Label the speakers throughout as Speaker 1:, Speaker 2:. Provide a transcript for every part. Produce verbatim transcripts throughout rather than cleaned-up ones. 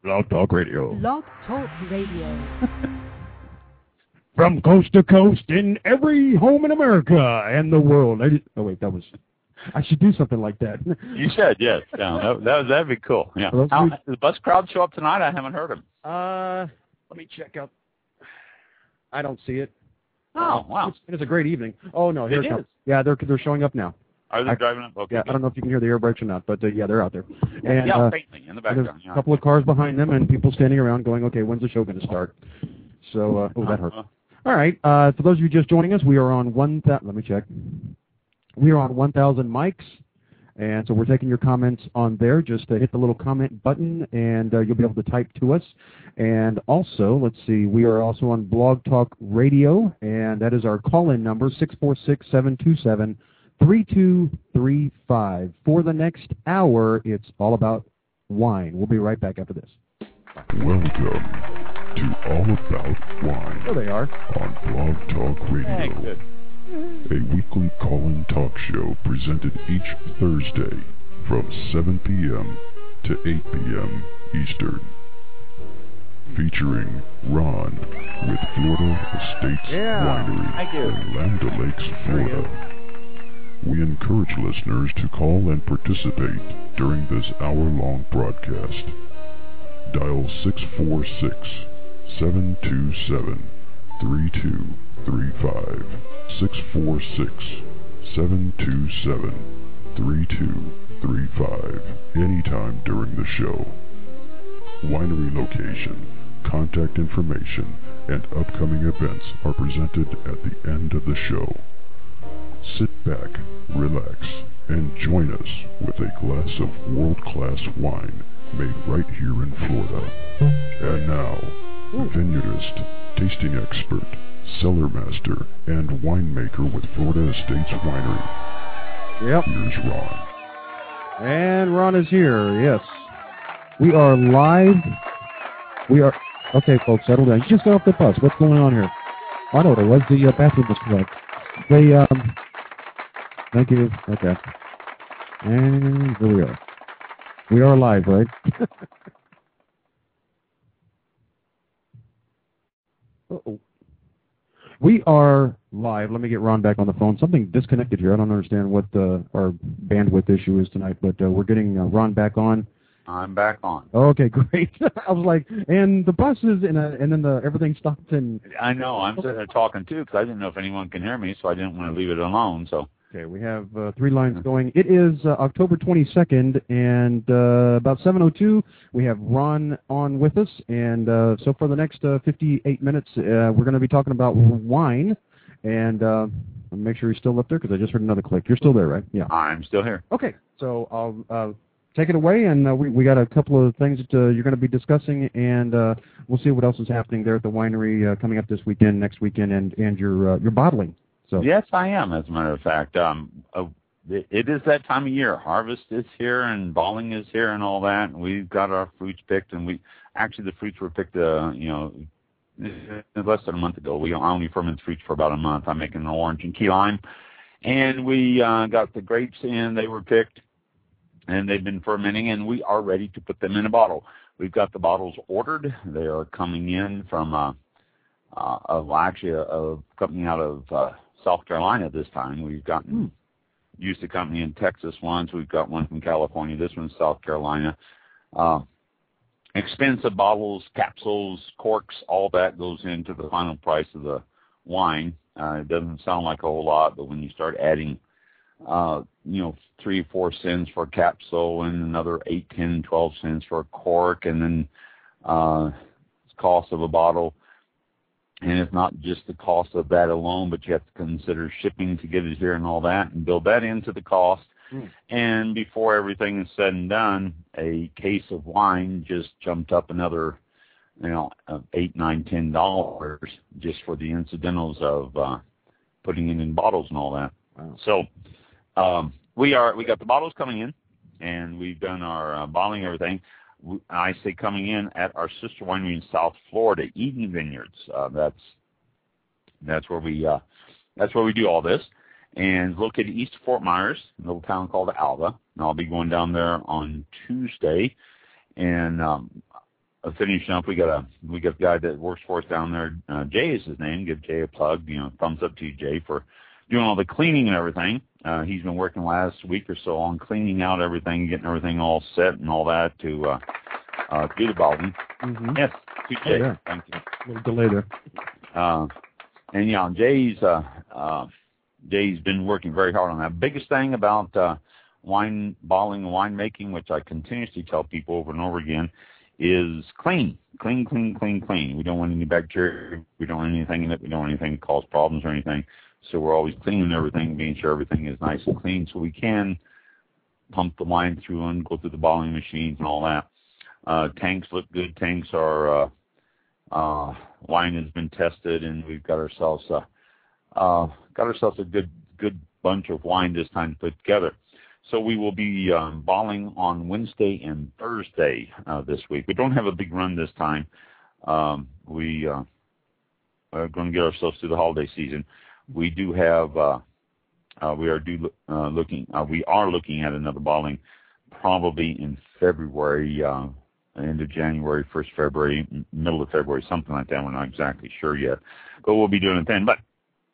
Speaker 1: Blog Talk Radio.
Speaker 2: Blog Talk Radio.
Speaker 1: From coast to coast in every home in America and the world. I, oh, wait, that was... I should do something like that.
Speaker 3: You should, yes. Yeah, that, that, that'd be cool. Yeah. How, does the bus crowd show up tonight? I haven't heard them.
Speaker 1: Uh, let me check out. I don't see it.
Speaker 3: Oh, wow.
Speaker 1: It's, it's a great evening. Oh, no, here
Speaker 3: it
Speaker 1: it comes.
Speaker 3: is.
Speaker 1: Yeah, they're they're showing up now.
Speaker 3: Are they
Speaker 1: I,
Speaker 3: driving up? Okay.
Speaker 1: Yeah,
Speaker 3: good.
Speaker 1: I don't know if you can hear the air brakes or not, but uh, yeah, they're out there. And,
Speaker 3: yeah,
Speaker 1: uh,
Speaker 3: faintly in the background.
Speaker 1: There's
Speaker 3: yeah.
Speaker 1: a couple of cars behind them and people standing around going, okay, when's the show going to start? So, uh, oh, that hurt.
Speaker 3: Uh,
Speaker 1: All right, uh, for those of you just joining us, we are on one thousand, let me check. We are on one thousand mics, and so we're taking your comments on there. Just uh, hit the little comment button, and uh, you'll be able to type to us. And also, let's see, we are also on Blog Talk Radio, and that is our call-in number, six four six, seven two seven, three two three five. For the next hour, it's all about wine. We'll be right back after this.
Speaker 4: Welcome to All About Wine.
Speaker 1: There they are.
Speaker 4: On Blog Talk Radio.
Speaker 3: Hey, good.
Speaker 4: A weekly call-in talk show presented each Thursday from seven p.m. to eight p.m. Eastern. Featuring Ron with Florida Estates
Speaker 1: Yeah,
Speaker 4: Winery in Land O'Lakes, Florida. We encourage listeners to call and participate during this hour-long broadcast. Dial six four six, seven two seven, three two three five. six four six, seven two seven, three two three five. Anytime during the show. Winery location, contact information, and upcoming events are presented at the end of the show. Sit back, relax, and join us with a glass of world-class wine made right here in Florida. And now, vineyardist, tasting expert, cellar master, and winemaker with Florida Estates Winery.
Speaker 1: Yep.
Speaker 4: Here's Ron.
Speaker 1: And Ron is here, yes. We are live. We are... Okay, folks, settle down. You just got off the bus. What's going on here? Oh, I know what it was. The uh, bathroom was clogged. The, um... Thank you. Okay. And here we are. We are live, right? Uh-oh. We are live. Let me get Ron back on the phone. Something disconnected here. I don't understand what uh, our bandwidth issue is tonight, but uh, we're getting uh, Ron back on.
Speaker 3: I'm back on.
Speaker 1: Okay, great. I was like, and the buses, and, uh, and then the everything stopped. And
Speaker 3: I know. I'm sitting there talking, too, because I didn't know if anyone can hear me, so I didn't want to leave it alone, so...
Speaker 1: Okay, we have uh, three lines going. It is uh, October twenty-second, and uh, about seven oh two, we have Ron on with us. And uh, so for the next uh, fifty-eight minutes, uh, we're going to be talking about wine. And uh, make sure you're still up there, because I just heard another click. You're still there, right? Yeah.
Speaker 3: I'm still here.
Speaker 1: Okay, so I'll uh, take it away, and uh, we, we got a couple of things that uh, you're going to be discussing, and uh, we'll see what else is happening there at the winery uh, coming up this weekend, next weekend, and, and your, uh, your bottling. So.
Speaker 3: Yes, I am, as a matter of fact. Um, uh, it, it is that time of year. Harvest is here, and balling is here, and all that. And we've got our fruits picked, and we actually the fruits were picked, uh, you know, less than a month ago. We only ferment fruits for about a month. I'm making an orange and key lime, and we uh, got the grapes in. They were picked, and they've been fermenting, and we are ready to put them in a bottle. We've got the bottles ordered. They are coming in from, uh, uh, well, actually, a, a company out of uh, South Carolina this time. We've gotten used a company in Texas once. We've got one from California. This one's South Carolina. Uh, expensive bottles, capsules, corks, all that goes into the final price of the wine. Uh, it doesn't sound like a whole lot, but when you start adding, uh, you know, three, four cents for a capsule and another eight, ten, twelve cents for a cork, and then uh, cost of a bottle. And it's not just the cost of that alone, but you have to consider shipping to get it here and all that, and build that into the cost. Mm. And before everything is said and done, a case of wine just jumped up another, you know, uh, eight, nine, ten dollars just for the incidentals of uh, putting it in bottles and all that. Wow. So um, we are we got the bottles coming in, and we've done our uh, bottling and everything. I say coming in at our sister winery in South Florida, Eden Vineyards. Uh, that's that's where we uh, that's where we do all this, and located east of Fort Myers, a little town called Alva. And I'll be going down there on Tuesday, and um, uh, finishing up. We got a we got a guy that works for us down there. Uh, Jay is his name. Give Jay a plug. You know, thumbs up to you, Jay, for doing all the cleaning and everything. Uh, he's been working last week or so on cleaning out everything, getting everything all set and all that to uh, uh, do the balding.
Speaker 1: Mm-hmm.
Speaker 3: Yes, to Jay.
Speaker 1: Oh, yeah.
Speaker 3: Thank you.
Speaker 1: A little delay there.
Speaker 3: Uh, and yeah, Jay's uh, uh, Jay's been working very hard on that. Biggest thing about uh, wine bottling and winemaking, which I continuously tell people over and over again, is clean, clean, clean, clean, clean. We don't want any bacteria. We don't want anything in it. We don't want anything to cause problems or anything. So we're always cleaning everything, being sure everything is nice and clean, so we can pump the wine through and go through the bottling machines and all that. Uh, tanks look good. Tanks are uh, uh, wine has been tested, and we've got ourselves uh, uh, got ourselves a good good bunch of wine this time to put together. So we will be um, bottling on Wednesday and Thursday uh, this week. We don't have a big run this time. Um, we uh, are going to get ourselves through the holiday season. We do have uh, uh, we are do uh, looking uh, we are looking at another bottling probably in February. Uh, end of January, first February, middle of February, something like that. We're not exactly sure yet, but we'll be doing it then. But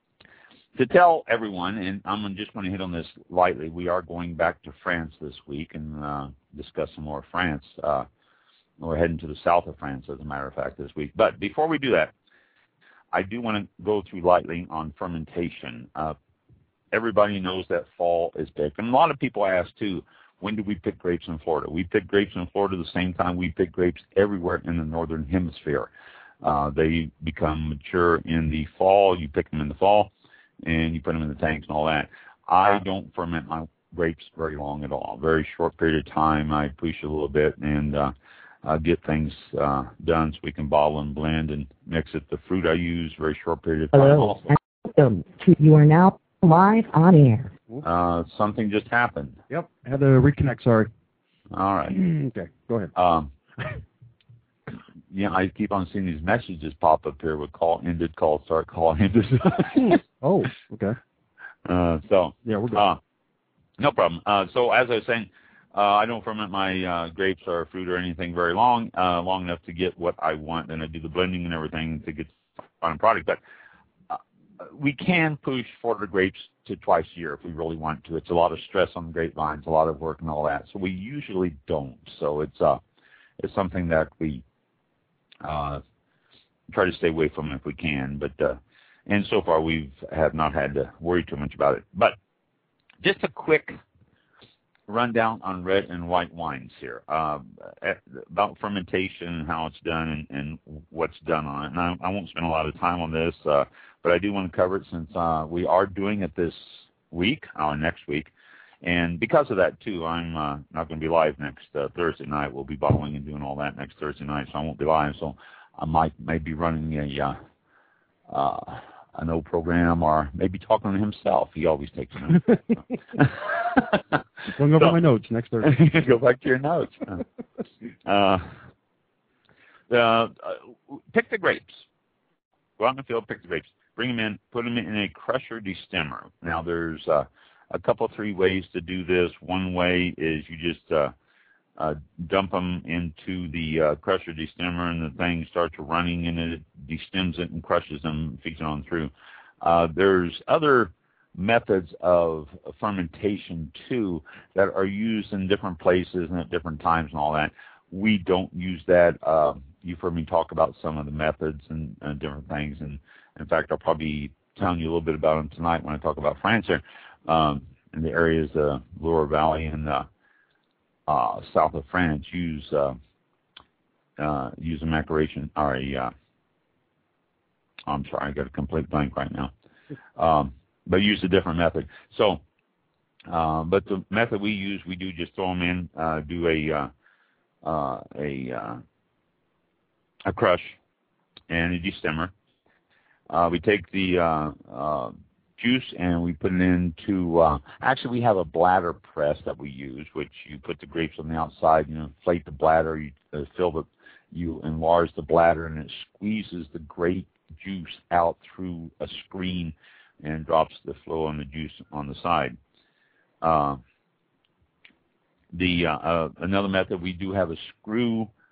Speaker 3: to tell everyone, and I'm just going to hit on this lightly, we are going back to France this week and uh, discuss some more France. Uh, we're heading to the south of France, as a matter of fact, this week. But before we do that, I do want to go through lightly on fermentation. Uh, everybody knows that fall is picked. And a lot of people ask, too, when do we pick grapes in Florida? We pick grapes in Florida the same time we pick grapes everywhere in the northern hemisphere. Uh, they become mature in the fall. You pick them in the fall, and you put them in the tanks and all that. I don't ferment my grapes very long at all. Very short period of time. I push a little bit and uh, uh, get things uh, done so we can bottle and blend and mix it. The fruit I use, very short period of time.
Speaker 2: Hello,
Speaker 3: also.
Speaker 2: welcome to, you are now live on air.
Speaker 3: Uh, something just happened.
Speaker 1: Yep, had to reconnect, sorry.
Speaker 3: All right.
Speaker 1: Okay, go ahead.
Speaker 3: Um, yeah, I keep on seeing these messages pop up here with call ended, call start, call ended.
Speaker 1: Oh, okay.
Speaker 3: Uh, so,
Speaker 1: Yeah, we're good.
Speaker 3: uh, no problem. Uh, so as I was saying, uh, I don't ferment my uh, grapes or fruit or anything very long, uh, long enough to get what I want, and I do the blending and everything to get the final product. But uh, we can push Florida grapes to twice a year if we really want to. It's a lot of stress on the grapevines, a lot of work and all that. So we usually don't. So it's uh, it's something that we uh, try to stay away from if we can. But uh, and so far we have not had to worry too much about it. But just a quick rundown on red and white wines here, uh, about fermentation and how it's done and, and what's done on it. And I, I won't spend a lot of time on this, uh, but I do want to cover it since uh, we are doing it this week, or next week. And because of that, too, I'm uh, not going to be live next uh, Thursday night. We'll be bottling and doing all that next Thursday night, so I won't be live. So I might, might be running a uh, uh, an old program, or maybe talking to himself. He always takes notes.
Speaker 1: Going over
Speaker 3: so,
Speaker 1: my notes next Thursday.
Speaker 3: Go back to your notes. Uh, uh, pick the grapes. Go out in the field, pick the grapes. Bring them in, put them in a crusher destemmer. Now, there's uh, a couple, three ways to do this. One way is you just uh, uh, dump them into the uh, crusher destemmer, and the thing starts running, and it destems it and crushes them, feeds it on through. Uh, there's other methods of fermentation, too, that are used in different places and at different times and all that. We don't use that. Uh, you've heard me talk about some of the methods and, and different things, and in fact, I'll probably be telling you a little bit about them tonight when I talk about France here, um, in the areas, uh, Loire Valley and uh, uh, south of France use uh, uh, use a maceration, or a, uh, I'm sorry, I got a complete blank right now, um, but use a different method. So, uh, but the method we use, we do just throw them in, uh, do a uh, uh, a uh, a crush and a destemmer. Uh, we take the uh, uh, juice and we put it into, uh, actually we have a bladder press that we use, which you put the grapes on the outside, you inflate the bladder, you uh, fill the, you enlarge the bladder, and it squeezes the grape juice out through a screen and drops the flow on the juice on the side. Uh, the uh, uh, another method, we do have a screw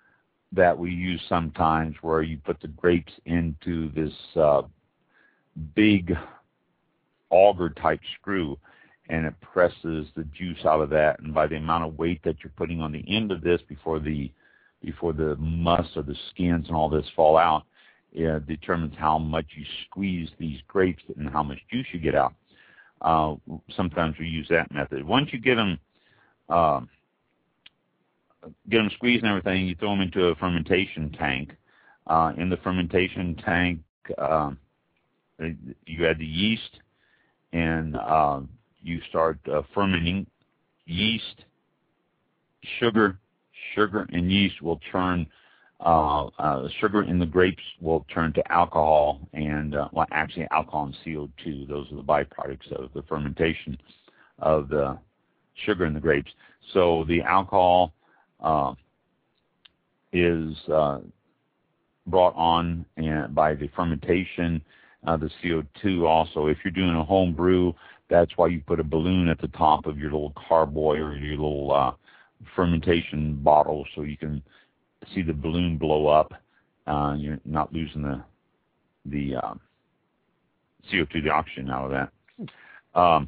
Speaker 3: that we use sometimes where you put the grapes into this uh, big auger-type screw, and it presses the juice out of that. And by the amount of weight that you're putting on the end of this before the before the muss or the skins and all this fall out, it determines how much you squeeze these grapes and how much juice you get out. Uh, sometimes we use that method. Once you get them, uh, get them squeezed and everything, you throw them into a fermentation tank. Uh, in the fermentation tank, uh, you add the yeast, and uh, you start uh, fermenting. Yeast, sugar, sugar and yeast will turn, uh, uh, sugar in the grapes will turn to alcohol, and uh, well, actually alcohol and C O two. Those are the byproducts of the fermentation of the sugar in the grapes. So the alcohol uh, is uh, brought on and by the fermentation. Uh, the C O two also. If you're doing a home brew, that's why you put a balloon at the top of your little carboy or your little uh, fermentation bottle, so you can see the balloon blow up. Uh, you're not losing the the um, C O two, the oxygen out of that. Um,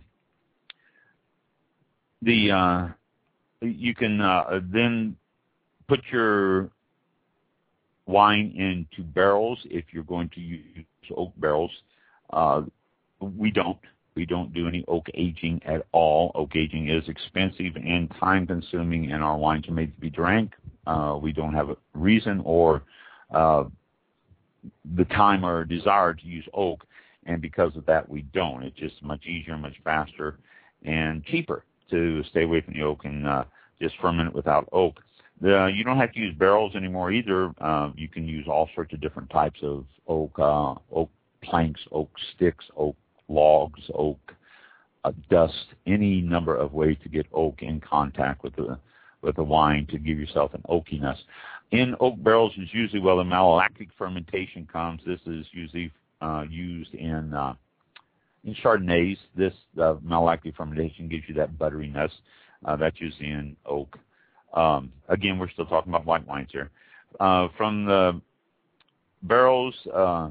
Speaker 3: the uh, you can uh, then put your wine into barrels if you're going to use oak barrels. Uh, we don't. We don't do any oak aging at all. Oak aging is expensive and time-consuming, and our wines are made to be drank. Uh, we don't have a reason or uh, the time or desire to use oak, and because of that, we don't. It's just much easier, much faster, and cheaper to stay away from the oak and uh, just ferment it without oak. The, you don't have to use barrels anymore either. Uh, you can use all sorts of different types of oak, uh, oak planks, oak sticks, oak logs, oak uh, dust, any number of ways to get oak in contact with the with the wine to give yourself an oakiness. In oak barrels is usually where the malolactic fermentation comes. This is usually uh, used in uh, in Chardonnays. This uh, malolactic fermentation gives you that butteriness. Uh, that's usually in oak. Um, again, we're still talking about white wines here. Uh, from the barrels, uh,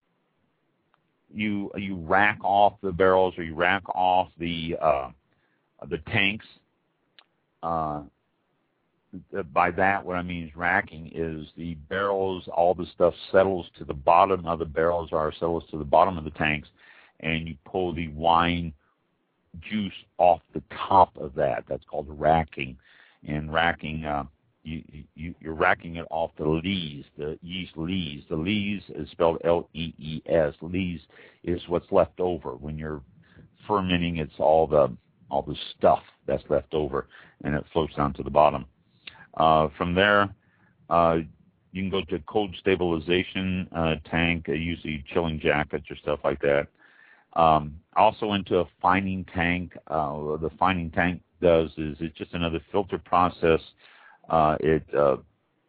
Speaker 3: you you rack off the barrels, or you rack off the uh, the tanks. Uh, by that, what I mean is racking is the barrels, all the stuff settles to the bottom of the barrels, or settles to the bottom of the tanks, and you pull the wine juice off the top of that. That's called racking. And racking, uh, you, you, you're racking it off the lees, the yeast lees. The lees is spelled L E E S. Lees is what's left over. When you're fermenting, it's all the all the stuff that's left over, and it floats down to the bottom. Uh, from there, uh, you can go to cold stabilization uh, tank, uh, usually chilling jackets or stuff like that. Um, also into a fining tank. Uh, the fining tank does is it's just another filter process. Uh, it uh,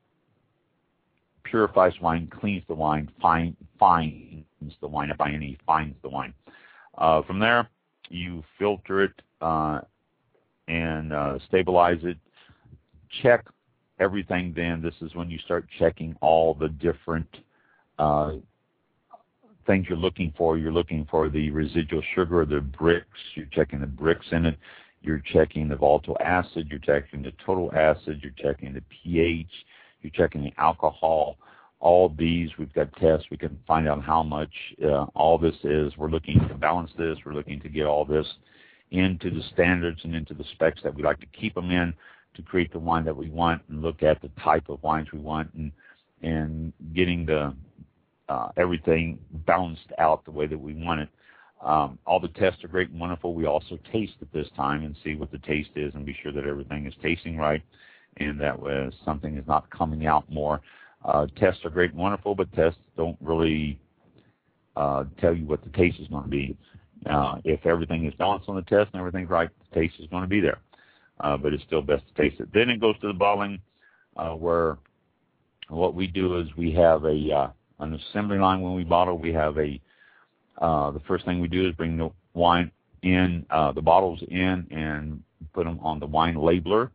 Speaker 3: purifies wine, cleans the wine, fine, fines the wine, F I N E, fines the wine. Uh, from there, you filter it uh, and uh, stabilize it. Check everything then. This is when you start checking all the different uh, things you're looking for. You're looking for the residual sugar, the bricks. You're checking the bricks in it. You're checking the volatile acid, you're checking the total acid, you're checking the pH, you're checking the alcohol. All these, we've got tests. We can find out how much uh, all this is. We're looking to balance this. We're looking to get all this into the standards and into the specs that we like to keep them in to create the wine that we want, and look at the type of wines we want, and and getting the uh, everything balanced out the way that we want it. Um, all the tests are great and wonderful. We also taste at this time and see what the taste is and be sure that everything is tasting right and that uh, something is not coming out more. Uh, tests are great and wonderful, but tests don't really uh, tell you what the taste is going to be. Uh, if everything is balanced on the test and everything's right, the taste is going to be there. Uh, but it's still best to taste it. Then it goes to the bottling, uh, where what we do is we have a uh, an assembly line when we bottle. We have a Uh, the first thing we do is bring the wine in, uh, the bottles in, and put them on the wine labeler.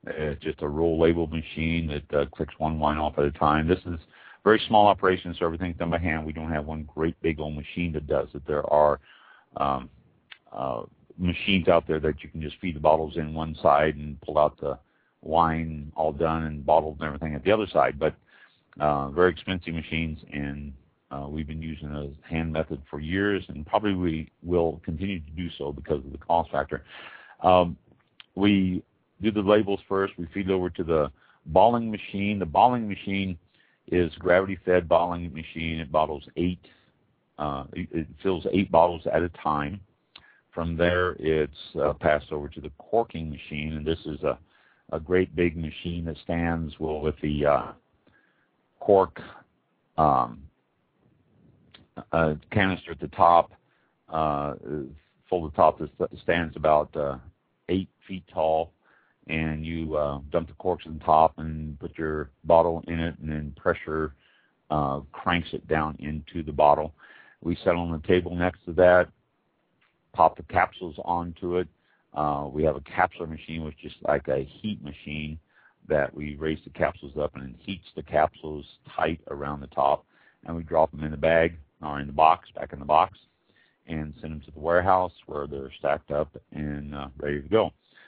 Speaker 3: It's just a roll label machine that uh, clicks one wine off at a time. This is a very small operation, so everything's done by hand. We don't have one great big old machine that does it. There are um, uh, machines out there that you can just feed the bottles in one side and pull out the wine all done and bottled and everything at the other side. But uh, very expensive machines, and uh, we've been using a hand method for years, and probably we will continue to do so because of the cost factor. Um, we do the labels first. We feed it over to the balling machine. The balling machine is gravity-fed balling machine. It bottles eight. Uh, it, it fills eight bottles at a time. From there, it's uh, passed over to the corking machine, and this is a, a great big machine that stands well with the uh, cork um, uh, canister at the top. Uh, full to the top, this stands about uh, eight feet tall. And you uh, dump the corks on top and put your bottle in it, and then pressure uh, cranks it down into the bottle. We set on the table next to that, pop the capsules onto it. Uh, we have a capsular machine, which is like a heat machine that we raise the capsules up and it heats the capsules tight around the top, and we drop them in the bag or in the box, back in the box, and send them to the warehouse where they're stacked up and uh, ready to go.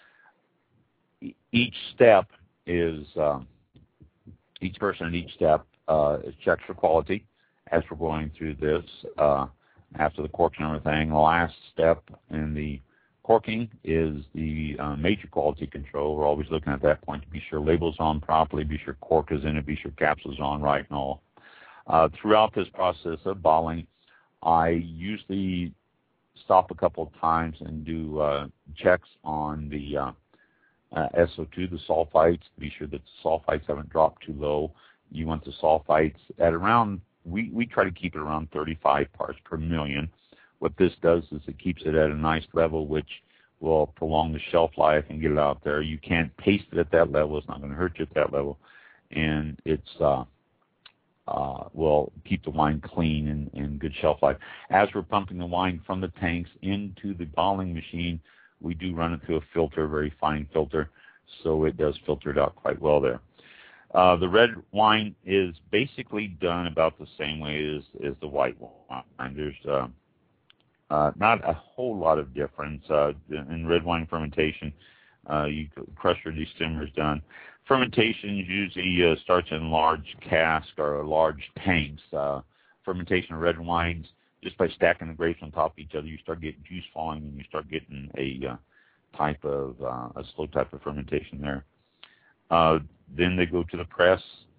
Speaker 3: Each step is, uh, each person at each step uh, is checked for quality as we're going through this. Uh, after the corks and everything, the last step in the corking is the uh, major quality control. We're always looking at that point to be sure labels on properly, be sure cork is in it, be sure capsules on right and all. Uh, throughout this process of balling, I usually stop a couple of times and do uh, checks on the uh, Uh, S O two, the sulfites, be sure that the sulfites haven't dropped too low. You want the sulfites at around, we, we try to keep it around thirty-five parts per million. What this does is it keeps it at a nice level, which will prolong the shelf life and get it out there. You can't paste it at that level. It's not going to hurt you at that level. And it's uh, uh, will keep the wine clean and, and good shelf life. As we're pumping the wine from the tanks into the balling machine, we do run it through a filter, a very fine filter, so it does filter it out quite well there. Uh, the red wine is basically done about the same way as, as the white wine. There's uh, uh, not a whole lot of difference. Uh, in red wine fermentation, uh, you crusher destimmer is done. Fermentation usually uh, starts in large casks or large tanks. Uh, fermentation of red wines, just by stacking the grapes on top of each other, you start getting juice falling, and you start getting a uh, type of uh, a slow type of fermentation there. Uh, then they go to the press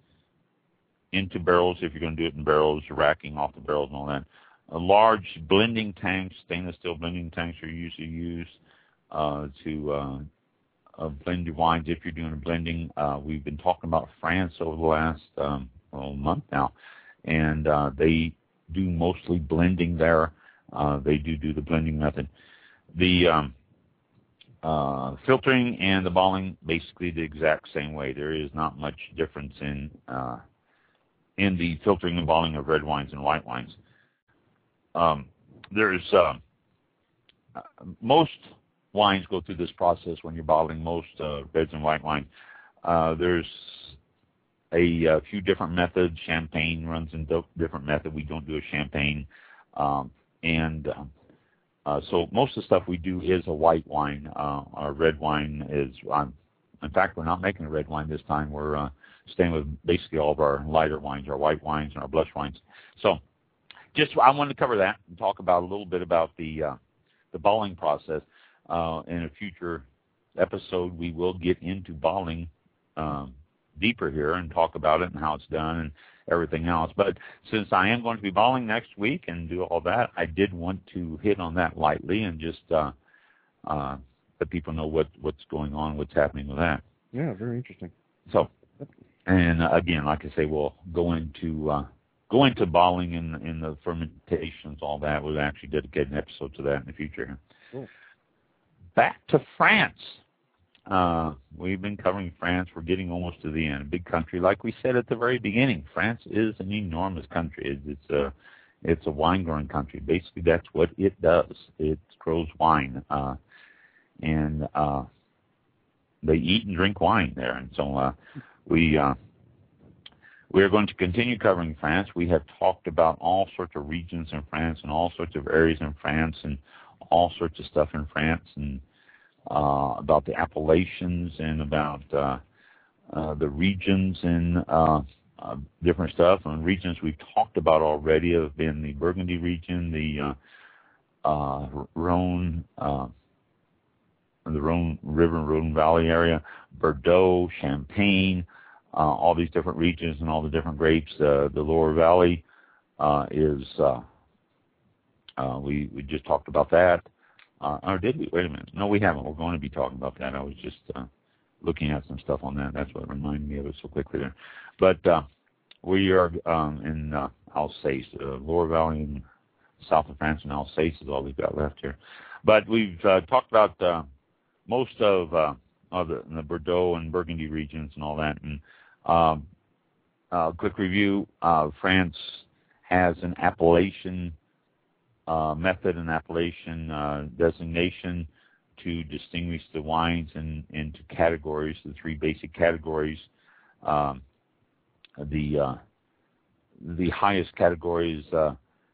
Speaker 3: into barrels. If you're going to do it in barrels, you're racking off the barrels and all that. A large blending tanks, stainless steel blending tanks, are usually used uh, to uh, uh, blend your wines. If you're doing a blending, uh, we've been talking about France over the last um, well, month now, and uh, they do mostly blending there. Uh, they do do the blending method. The um, uh, filtering and the balling, basically the exact same way. There is not much difference in uh, in the filtering and balling of red wines and white wines. Um, there's uh, most wines go through this process when you're bottling most uh, reds and white wine. Uh, there's A, a few different methods. Champagne runs in a different method. We don't do a champagne. Um, and uh, uh, so most of the stuff we do is a white wine. Uh, our red wine is, um, in fact, we're not making a red wine this time. We're uh, staying with basically all of our lighter wines, our white wines and our blush wines. So just I wanted to cover that and talk about a little bit about the, uh, the balling process. Uh, in a future episode, we will get into balling um, deeper here and talk about it and how it's done and everything else. But since I am going to be balling next week and do all that, I did want to hit on that lightly and just uh, uh, let people know what, what's going on, what's happening with that.
Speaker 1: Yeah, very interesting.
Speaker 3: So, and uh, again, like I say, we'll go into uh, go into balling and, and the fermentations, all that. We'll actually dedicate an episode to that in the future.
Speaker 1: Cool.
Speaker 3: Back to France. Uh, we've been covering France. We're getting almost to the end. A big country, like we said at the very beginning. France is an enormous country. It's, it's a it's a wine growing country. Basically, that's what it does. It grows wine, uh, and uh, they eat and drink wine there. And so uh, we uh, we are going to continue covering France. We have talked about all sorts of regions in France and all sorts of areas in France and all sorts of stuff in France and uh, about the Appalachians and about uh, uh, the regions and uh, uh, different stuff. And regions we've talked about already have been the Burgundy region, the uh, uh, Rhone, uh, the Rhone River, Rhone Valley area, Bordeaux, Champagne, uh, all these different regions and all the different grapes. Uh, the Loire Valley uh, is, uh, uh, we, we just talked about that. Uh, or did we? Wait a minute. No, we haven't. We're going to be talking about that. I was just uh, looking at some stuff on that. That's what reminded me of it so quickly there. But uh, we are um, in uh, Alsace, uh, Loire Valley in south of France, and Alsace is all we've got left here. But we've uh, talked about uh, most of, uh, of the, the Bordeaux and Burgundy regions and all that. And um, uh, quick review, uh, France has an appellation uh, method and appellation uh, designation to distinguish the wines in, into categories, the three basic categories. Um, the uh, the highest categories, uh,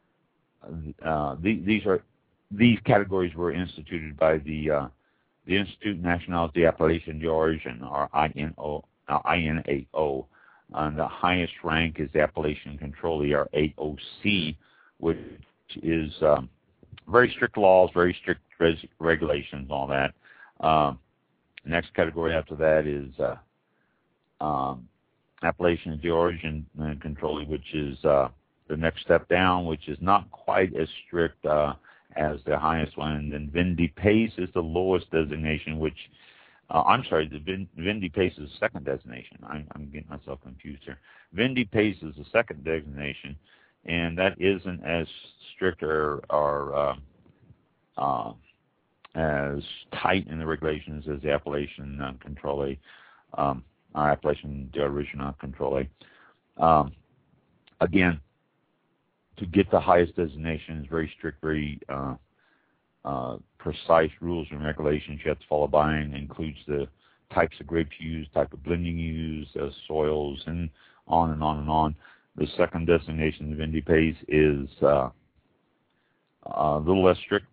Speaker 3: uh, the, these are these categories were instituted by the uh, the Institut National d'Appellation d'Origine, or I N A O, and the highest rank is the Appellation Contrôlée, or A O C, which is um, very strict laws, very strict res regulations, all that. Um, next category after that is uh, um, Appellation d'Origine Contrôlée, which is uh, the next step down, which is not quite as strict uh, as the highest one. And then Vin de Pace is the lowest designation, which, uh, I'm sorry, the Vin, Vin de Pace is the second designation. I'm, I'm getting myself confused here. Vin de Pace is the second designation, and that isn't as strict or, or uh, uh, as tight in the regulations as the Appellation uh, Contrôlée, um, or Appellation d'Origine Contrôlée. Um, again, to get the highest designation is very strict, very uh, uh, precise rules and regulations you have to follow by, and includes the types of grapes used, type of blending used, uh, soils, and on and on and on. The second designation, the Vin de Pace, is uh, a little less strict.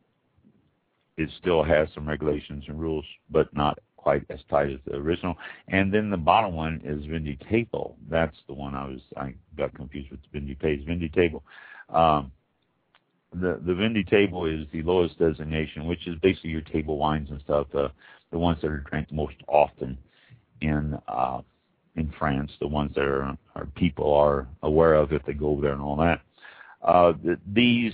Speaker 3: It still has some regulations and rules, but not quite as tight as the original. And then the bottom one is Vin de Table. That's the one I was I got confused with. Vin de Pace. Vin de Table. Um, the the Vin de Table is the lowest designation, which is basically your table wines and stuff, uh, the ones that are drank most often in uh, in France, the ones that are, are people are aware of if they go over there and all that. Uh, the, these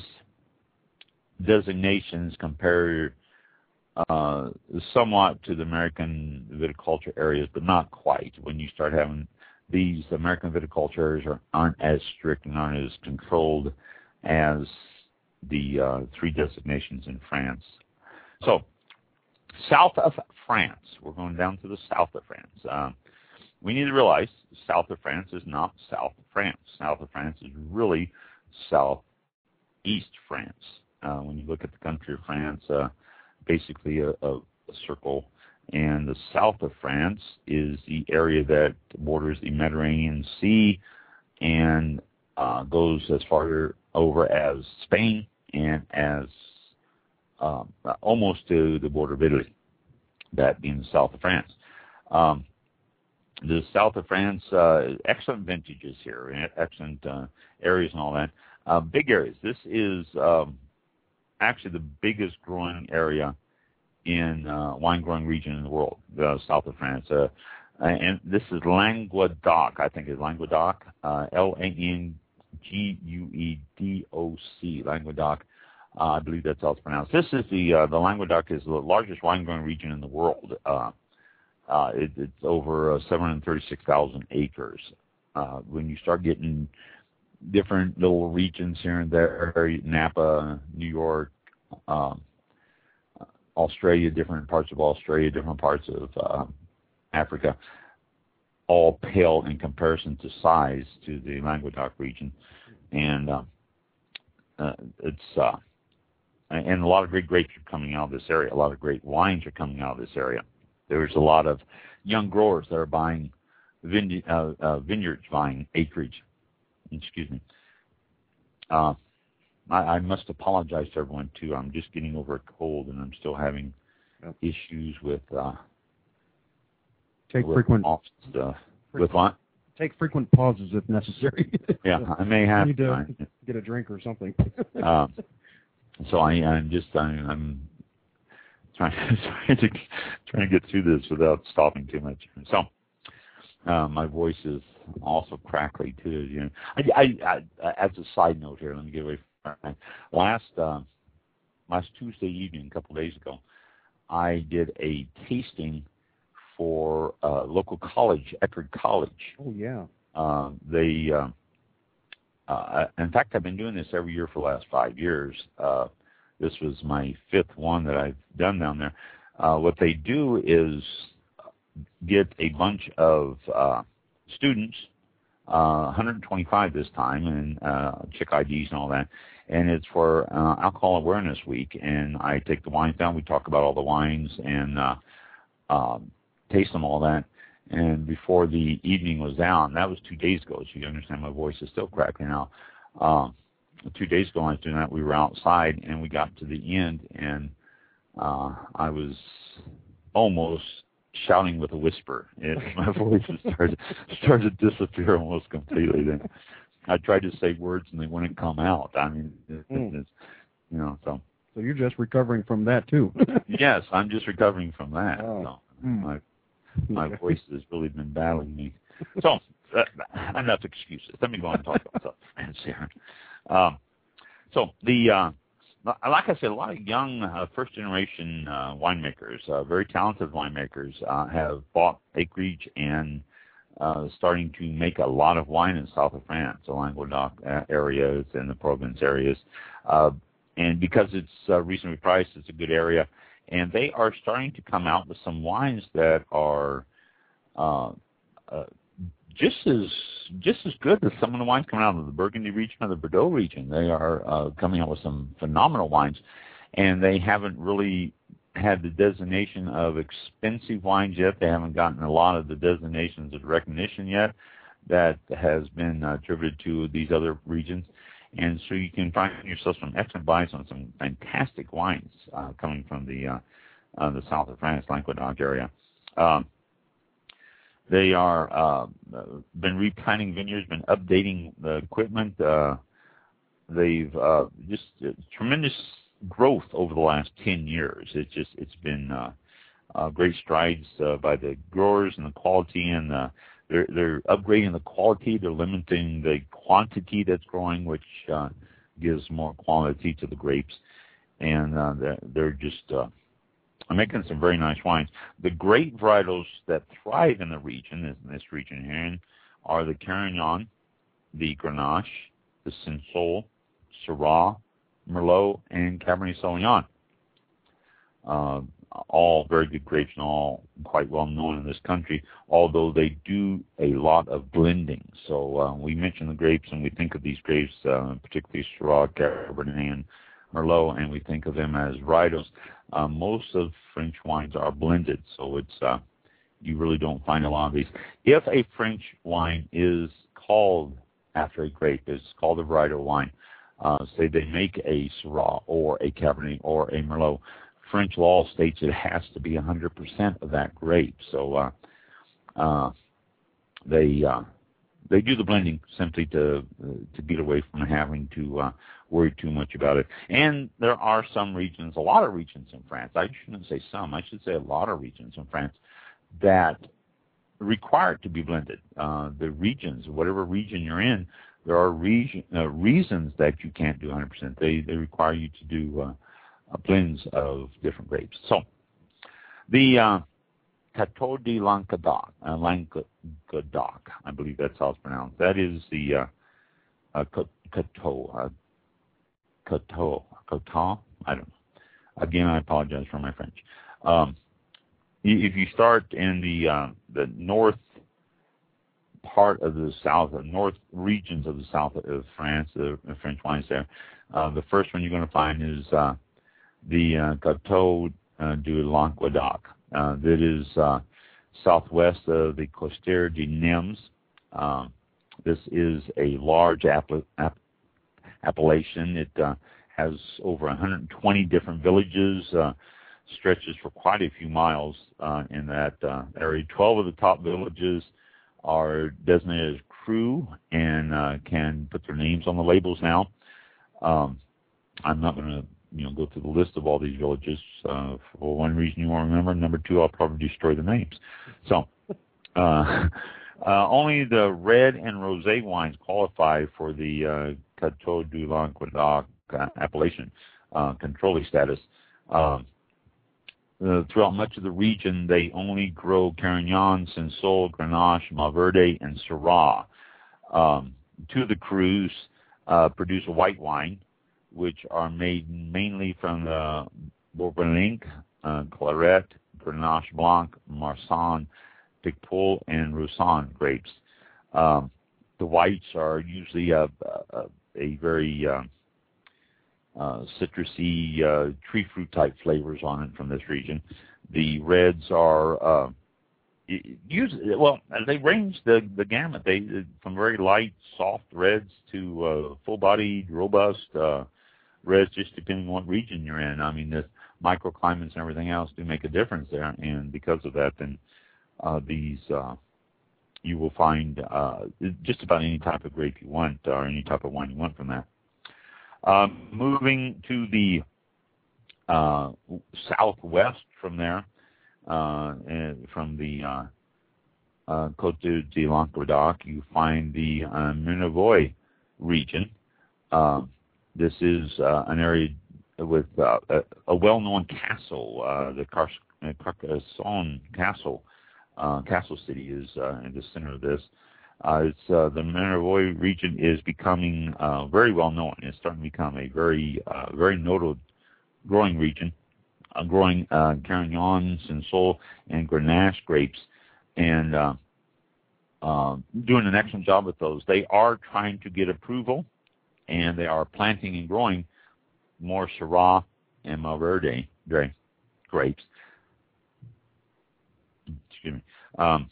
Speaker 3: designations compare uh, somewhat to the American viticulture areas, but not quite. When you start having these American viticulture areas are, aren't as strict and aren't as controlled as the uh, three designations in France. So, south of France, we're going down to the south of France. Um, we need to realize south of France is not south of France. South of France is really southeast France. Uh, when you look at the country of France, uh, basically a, a, a circle, and the south of France is the area that borders the Mediterranean Sea and uh, goes as far over as Spain and as um, almost to the border of Italy, that being the south of France. Um, the south of France, uh, excellent vintages here, excellent uh, areas and all that. Uh, big areas. This is um, actually the biggest growing area in uh, wine growing region in the world, the south of France. Uh, and this is Languedoc, I think it's Languedoc, uh, L A N G U E D O C, Languedoc. Uh, I believe that's how it's pronounced. This is the, uh, the Languedoc is the largest wine growing region in the world. Uh, uh, it, it's over uh, seven hundred thirty-six thousand acres. Uh, when you start getting different little regions here and there, Napa, New York, um, Australia, different parts of Australia, different parts of uh, Africa, all pale in comparison to size to the Languedoc region. And uh, uh, it's uh, and a lot of great grapes are coming out of this area. A lot of great wines are coming out of this area. there's a lot of young growers that are buying vine- uh, uh, vineyards, buying acreage. Excuse me. Uh, I, I must apologize to everyone, too. I'm just getting over a cold, and I'm still having yep. issues with uh,
Speaker 1: Take
Speaker 3: with
Speaker 1: frequent
Speaker 3: stuff. With what?
Speaker 1: Take frequent pauses if necessary.
Speaker 3: Yeah, I may have
Speaker 1: need to
Speaker 3: time.
Speaker 1: get a drink or something.
Speaker 3: uh, so I, I'm just I'm, I'm trying, trying to trying to get through this without stopping too much. So uh, my voice is also crackly too. You know, I, I, I, as a side note here, let me get away from that. Last uh, last Tuesday evening, a couple of days ago, I did a tasting for uh, local college, Eckerd College.
Speaker 1: Oh, yeah.
Speaker 3: Uh, they, uh, uh, in fact, I've been doing this every year for the last five years. Uh, this was my fifth one that I've done down there. Uh, what they do is get a bunch of uh, students, uh, one hundred twenty-five this time, and uh, check I Ds and all that. And it's for uh, Alcohol Awareness Week. And I take the wines down. We talk about all the wines and uh, um, taste them, all that. And before the evening was down, that was two days ago, so you can understand my voice is still cracking out. Uh, two days ago, I was doing that. We were outside, and we got to the end, and uh, I was almost shouting with a whisper. It, my voice started, started to disappear almost completely. Then I tried to say words, and they wouldn't come out. I mean, it, mm. it's, you know, so.
Speaker 1: So you're just recovering from that, too.
Speaker 3: Yes, I'm just recovering from that.
Speaker 1: Oh.
Speaker 3: So mm. my, my voice has really been battling me. So, uh, enough excuses. Let me go on and talk about stuff, France here. Um, so, the uh, like I said, a lot of young uh, first-generation uh, winemakers, uh, very talented winemakers, uh, have bought acreage and uh, starting to make a lot of wine in south of France, the Languedoc uh, areas and the Provence areas. Uh, and because it's uh, reasonably priced, it's a good area. And they are starting to come out with some wines that are uh, uh, just as just as good as some of the wines coming out of the Burgundy region or the Bordeaux region. They are uh, coming out with some phenomenal wines, and they haven't really had the designation of expensive wines yet. They haven't gotten a lot of the designations of recognition yet that has been uh, attributed to these other regions. And so you can find yourself some excellent buys on some fantastic wines uh, coming from the uh, uh, the south of France, Languedoc area. Um, they are uh, been replanting vineyards, been updating the equipment. Uh, they've uh, just uh, tremendous growth over the last ten years. It's just it's been uh, uh, great strides uh, by the growers and the quality, and uh, they're they're upgrading the quality. They're limiting the quantity that's growing, which uh, gives more quality to the grapes, and uh, they're, they're just uh, making some very nice wines. The grape varietals that thrive in the region, in this region here, are the Carignan, the Grenache, the Cinsault, Syrah, Merlot, and Cabernet Sauvignon. Uh, all very good grapes and all quite well known in this country, although they do a lot of blending. So uh, we mention the grapes and we think of these grapes, uh, particularly Syrah, Cabernet, and Merlot, and we think of them as varietals. Uh, most of French wines are blended, so it's uh, you really don't find a lot of these. If a French wine is called after a grape, it's called a varietal wine. Uh, say they make a Syrah or a Cabernet or a Merlot, French law states it has to be one hundred percent of that grape. So uh, uh, they uh, they do the blending simply to uh, to get away from having to uh, worry too much about it. And there are some regions, a lot of regions in France, I shouldn't say some, I should say a lot of regions in France that require it to be blended. Uh, the regions, whatever region you're in, there are region, uh, reasons that you can't do one hundred percent. They, they require you to do uh, blends of different grapes. So the uh, Cateau de Languedoc, uh, Languedoc, I believe that's how it's pronounced. That is the uh, uh, Cateau, uh, Cateau, Cateau, I don't know. Again, I apologize for my French. Um, if you start in the uh, the north part of the south, the north regions of the south of France, the, the French wines there, uh, the first one you're going to find is uh, the uh, Cateau uh, du Languedoc. uh, that is uh, southwest of the Closter de Nimes. Uh, this is a large app app appellation. It uh, has over one hundred twenty different villages, uh, stretches for quite a few miles uh, in that uh, area. twelve of the top villages are designated as Cru and uh, can put their names on the labels now. Um, I'm not going to you know, go through the list of all these villages. Uh, for one reason you won't remember. Number two, I'll probably destroy the names. So, uh, uh, only the red and rosé wines qualify for the uh, Cateau du Languedoc uh, appellation uh, controlling status. Um, uh, throughout much of the region, they only grow Carignan, Cinsault, Grenache, Malverde, and Syrah. Um, two of the crus uh, produce a white wine, which are made mainly from the Bourbonnais, uh, Claret, Grenache Blanc, Marsanne, Picpoul, and Roussanne grapes. Um, the whites are usually a, a, a very uh, uh, citrusy, uh, tree fruit type flavors on it from this region. The reds are uh, usually, well, they range the, the gamut. They from very light, soft reds to uh, full-bodied, robust uh, reds, just depending on what region you're in. I mean, the microclimates and everything else do make a difference there, and because of that, then uh, these uh, you will find uh, just about any type of grape you want or any type of wine you want from that. Uh, moving to the uh, southwest from there, uh, and from the uh, uh, Côte de Languedoc, you find the uh, Minervois region. Uh, This is uh, an area with uh, a, a well-known castle. Uh, the Car Carcassonne Castle, uh, Castle City is uh, in the center of this. Uh, it's uh, the Minervois region is becoming uh, very well known. It's starting to become a very, uh, very notable growing region, uh, growing uh, Carignan, Cinsault, and Grenache grapes, and uh, uh, doing an excellent job with those. They are trying to get approval, and they are planting and growing more Syrah and Malverde grapes. Excuse me. Um,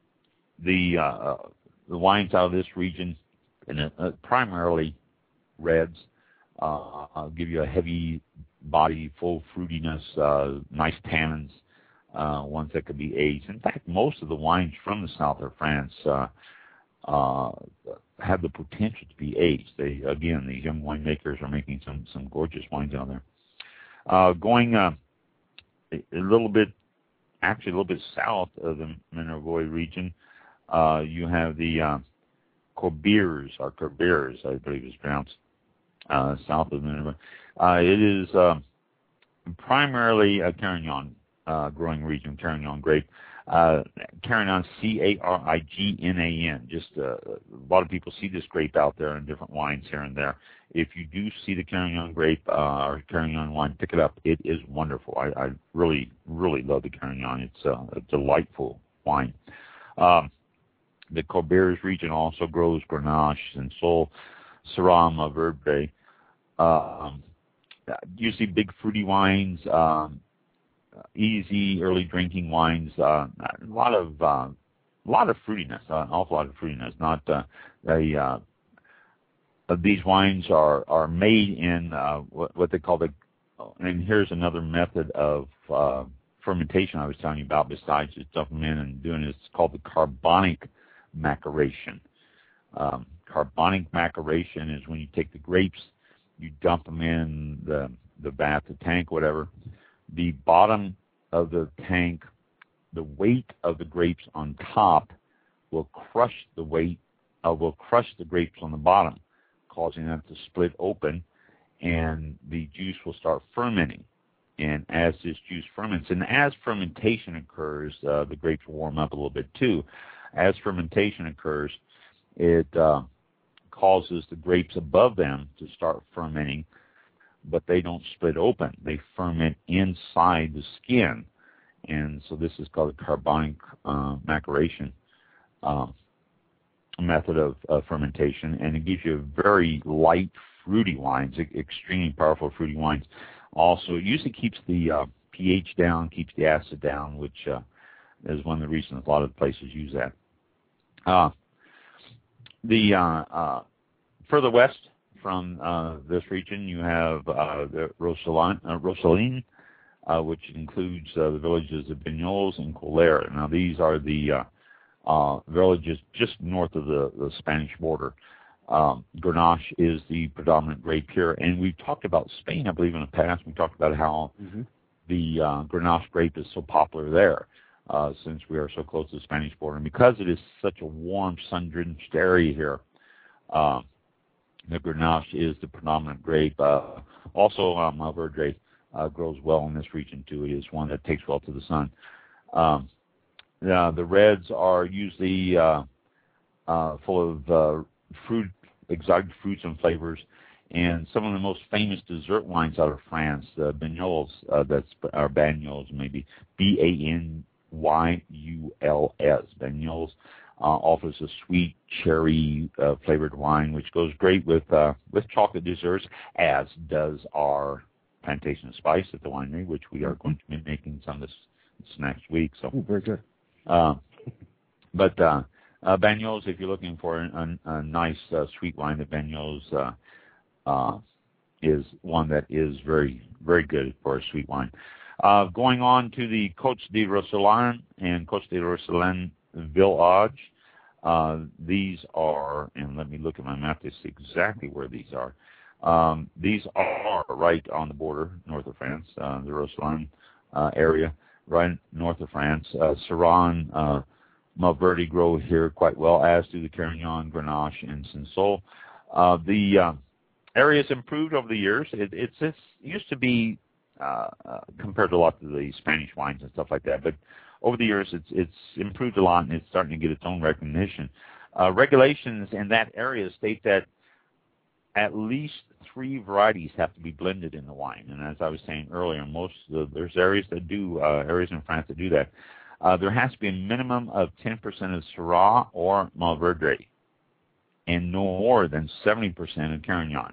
Speaker 3: the uh, the wines out of this region, and uh, primarily reds, uh, I'll give you a heavy body, full fruitiness, uh, nice tannins, uh, ones that could be aged. In fact, most of the wines from the south of France uh, uh, have the potential to be aged. They, again, these young winemakers are making some, some gorgeous wines out there. Uh, going uh, a, a little bit, actually a little bit south of the Minervois region, uh, you have the uh, Corbières, or Corbières, I believe it's pronounced, uh, south of Minervois. Uh, it is uh, primarily a Carignan uh, growing region, Carignan grape. Uh, Carignan, C A R I G N A N. Just uh, a lot of people see this grape out there in different wines here and there. If you do see the Carignan grape uh, or Carignan wine, pick it up. It is wonderful. I, I really, really love the Carignan. It's uh, a delightful wine. Um, the Corbières region also grows Grenache and Cinsault, Syrah, Malverde. Um, usually big fruity wines. Um, easy early drinking wines, uh, a lot of uh, a lot of fruitiness, uh, an awful lot of fruitiness. Not uh, a uh, these wines are are made in uh, what, what they call the. And here's another method of uh, fermentation I was telling you about. Besides just dumping them in and doing it, it's called the carbonic maceration. Um, carbonic maceration is when you take the grapes, you dump them in the the bath, the tank, whatever. The bottom of the tank, the weight of the grapes on top will crush the weight, uh, will crush the grapes on the bottom, causing them to split open, and the juice will start fermenting. And as this juice ferments, and as fermentation occurs, uh, the grapes will warm up a little bit too. As fermentation occurs, it uh, causes the grapes above them to start fermenting, but they don't split open. They ferment inside the skin. And so this is called a carbonic uh, maceration uh, method of uh, fermentation. And it gives you very light, fruity wines, extremely powerful fruity wines. Also, it usually keeps the uh, pH down, keeps the acid down, which uh, is one of the reasons a lot of places use that. Uh, the uh, uh, further west from uh, this region, you have uh, the Rocheline, uh, Rocheline uh, which includes uh, the villages of Bagnols and Colère. Now, these are the uh, uh, villages just north of the, the Spanish border. Um, Grenache is the predominant grape here, and we've talked about Spain, I believe, in the past. We talked about how mm-hmm. the uh, Grenache grape is so popular there, uh, since we are so close to the Spanish border. And because it is such a warm, sun-drenched area here, uh, the Grenache is the predominant grape. Uh, also, uh, Mourvedre uh, grows well in this region, too. It is one that takes well to the sun. Um, uh, the reds are usually uh, uh, full of uh, fruit, exotic fruits and flavors, and some of the most famous dessert wines out of France, uh, Bagnols, uh, that's or Bagnols, maybe B A N Y U L S. Bagnols uh, offers a sweet cherry uh, flavored wine, which goes great with uh, with chocolate desserts, as does our Plantation of Spice at the winery, which we are going to be making some this, this next week. So
Speaker 1: Ooh, very good.
Speaker 3: Uh, but uh, Uh, Bagnols, if you're looking for a, a, a nice uh, sweet wine, the Bagnols uh, uh, is one that is very, very good for a sweet wine. Uh, going on to the Côtes de Rousselin and Côtes de Rousselin Village, uh, these are, and let me look at my map to see exactly where these are. Um, these are right on the border, north of France, uh, the Rousselin uh, area, right north of France. Uh, Syrah, uh, Mourvedre grow here quite well, as do the Carignan, Grenache, and Cinsault. Uh, the uh, area's improved over the years. It, it's, it's used to be uh, uh, compared to a lot of the Spanish wines and stuff like that, but over the years it's it's improved a lot, and it's starting to get its own recognition. Uh, regulations in that area state that at least three varieties have to be blended in the wine, and as I was saying earlier, most of the, there's areas that do uh, areas in France that do that. Uh, there has to be a minimum of ten percent of Syrah or Mourvedre, and no more than seventy percent of Carignan.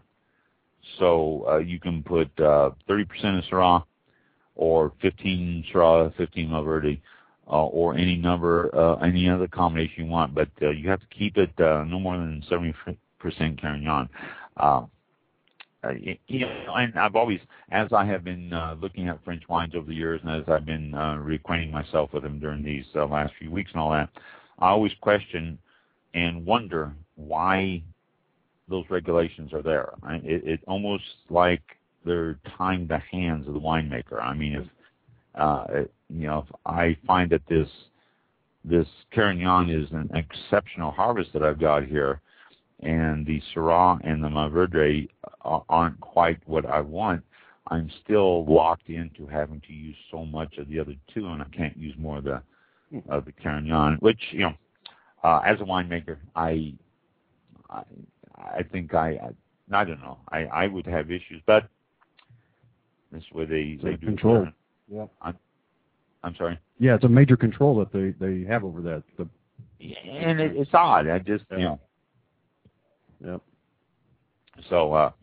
Speaker 3: So uh, you can put uh, thirty percent of Syrah, or fifteen Syrah, fifteen Mourvedre, uh, or any number, uh, any other combination you want. But uh, you have to keep it uh, no more than seventy percent Carignan. Uh, Uh, you know, and I've always, as I have been uh, looking at French wines over the years, and as I've been uh, reacquainting myself with them during these uh, last few weeks and all that, I always question and wonder why those regulations are there. I, it, it almost like they're tying the hands of the winemaker. I mean, if uh, it, you know, if I find that this this Carignan is an exceptional harvest that I've got here, and the Syrah and the Mourvedre aren't quite what I want, I'm still locked into having to use so much of the other two, and I can't use more of the of the Carignan. Which, you know, uh, as a winemaker, I, I, I think I, I, I don't know, I, I would have issues, but this is where they they do
Speaker 1: control. Yeah.
Speaker 3: I'm, I'm sorry.
Speaker 1: Yeah, it's a major control that they they have over that. The,
Speaker 3: and it, it's odd. I just yeah. you know.
Speaker 1: Yep.
Speaker 3: So, uh,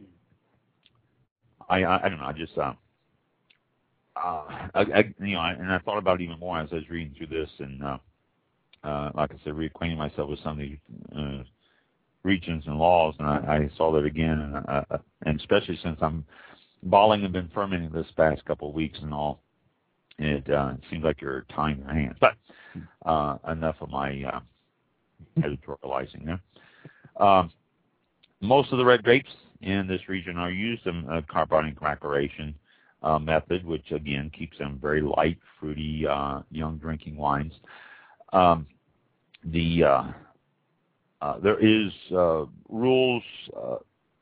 Speaker 3: I, I I don't know. I just uh, uh, I, I you know, I, and I thought about it even more as I was reading through this, and uh, uh, like I said, reacquainting myself with some of the uh, regions and laws, and I, I saw that again, and uh, and especially since I'm balling and been fermenting this past couple of weeks and all, it, uh, it seems like you're tying your hands. But uh, enough of my uh, editorializing there. Um, Most of the red grapes in this region are used in a carbonic maceration uh, method, which again keeps them very light, fruity, uh, young drinking wines. Um, the uh, uh, there is uh, rules uh,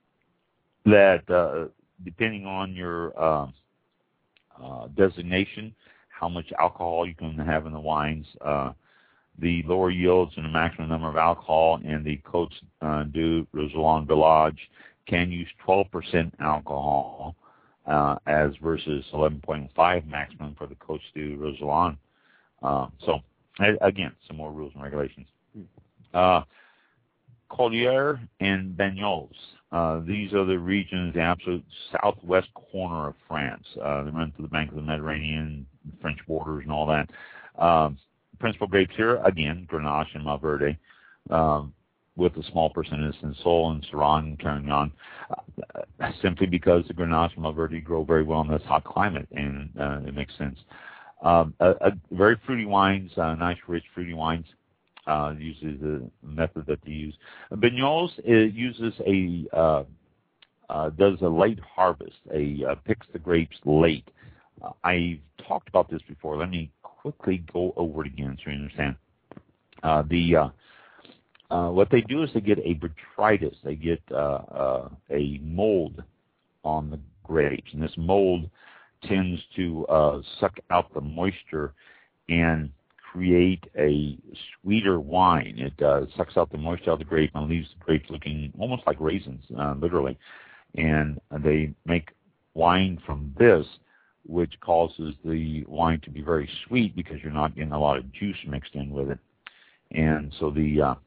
Speaker 3: that uh, depending on your uh, uh, designation, how much alcohol you can have in the wines. Uh, The lower yields and the maximum number of alcohol in the Côtes uh, du Rousselin Village can use twelve percent alcohol, uh, as versus eleven point five maximum for the Côtes du Rousselin. Uh, so, again, some more rules and regulations. Uh, Collier and Bagnols. Uh, these are the regions, the absolute southwest corner of France. Uh, they run to the bank of the Mediterranean, French borders, and all that. Um, principal grapes here, again, Grenache and Malverde, um, with a small percentage of Cinsault and Syrah and Carignan, uh, simply because the Grenache and Malverde grow very well in this hot climate, and uh, it makes sense. Um, a, a very fruity wines, uh, nice, rich, fruity wines. Uh, uses the method that they use. Bagnols it uses a uh, uh, does a late harvest. A uh, picks the grapes late. Uh, I've talked about this before. Let me quickly go over it again so you understand. Uh, the uh, uh, what they do is they get a botrytis. They get uh, uh, a mold on the grapes, and this mold tends to uh, suck out the moisture and create a sweeter wine. It uh, sucks out the moisture out of the grape and leaves the grapes looking almost like raisins, uh, literally. And they make wine from this, which causes the wine to be very sweet because you're not getting a lot of juice mixed in with it. And so the uh,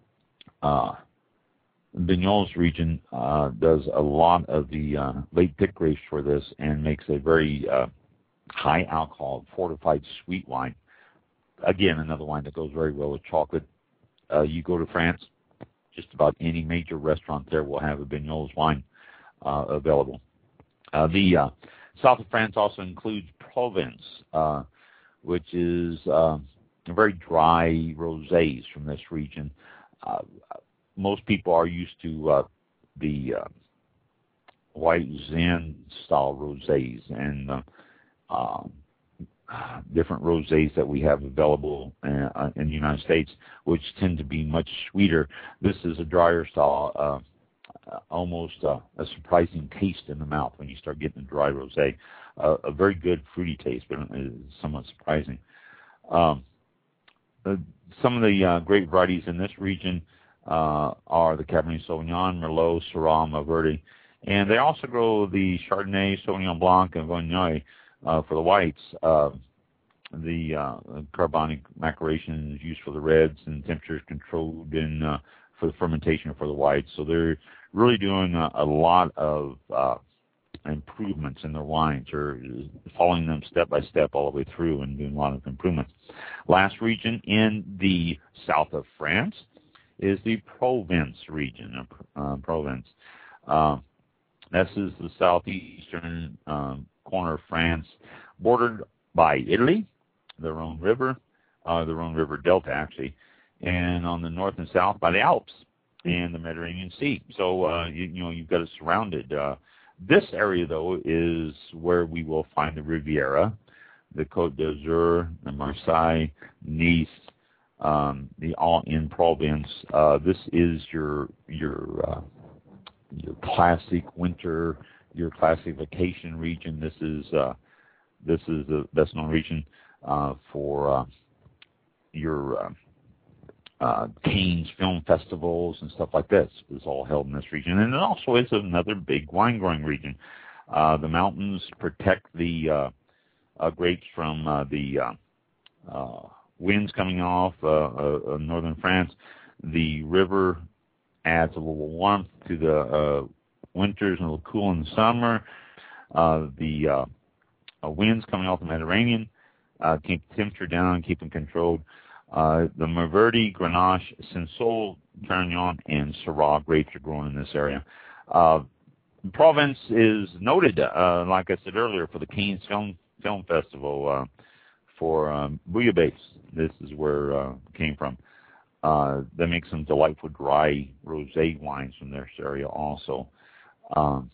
Speaker 3: uh, Bagnols region uh, does a lot of the uh, late pick grapes for this and makes a very uh, high alcohol, fortified sweet wine. Again, another wine that goes very well with chocolate. Uh, you go to France, just about any major restaurant there will have a Bagnols wine uh, available. Uh, the uh, south of France also includes Provence, uh, which is uh, very dry rosés from this region. Uh, most people are used to uh, the uh, white Zin-style rosés, and uh, um, different rosés that we have available uh, in the United States, which tend to be much sweeter. This is a drier style, uh, uh, almost uh, a surprising taste in the mouth when you start getting a dry rosé. Uh, a very good fruity taste, but it's somewhat surprising. Um, uh, some of the uh, grape varieties in this region uh, are the Cabernet Sauvignon, Merlot, Syrah, Malverde, and they also grow the Chardonnay, Sauvignon Blanc, and Viognier. Uh, for the whites, uh, the uh, carbonic macerations used for the reds, and temperature is controlled in uh, for the fermentation for the whites. So they're really doing a, a lot of uh, improvements in their wines, or following them step by step all the way through and doing a lot of improvements. Last region in the south of France is the Provence region. Uh, Provence. Uh, this is the southeastern Um, corner of France, bordered by Italy, the Rhone River, uh, the Rhone River Delta actually, and on the north and south by the Alps and the Mediterranean Sea. So uh, you, you know you've got it surrounded. Uh, this area though is where we will find the Riviera, the Côte d'Azur, the Marseille, Nice, um, the all in Provence. Uh, this is your your uh, your classic winter. Your classic vacation region. This is uh, this is the best known region uh, for uh, your uh, uh, Cannes film festivals and stuff like this. Is all held in this region, and it also is another big wine growing region. Uh, the mountains protect the uh, uh, grapes from uh, the uh, uh, winds coming off uh, uh, northern France. The river adds a little warmth to the uh, winters and a little cool in the summer. Uh, the uh, uh, winds coming off the Mediterranean uh, keep the temperature down and keep them controlled. Uh, the Malverde, Grenache, Cinsault, Carignan, and Syrah grapes are grown in this area. Uh, Provence is noted, uh, like I said earlier, for the Cannes Film Film Festival uh, for um, Bouillabaisse. This is where uh, it came from. Uh, they make some delightful dry rosé wines from this area also. Um,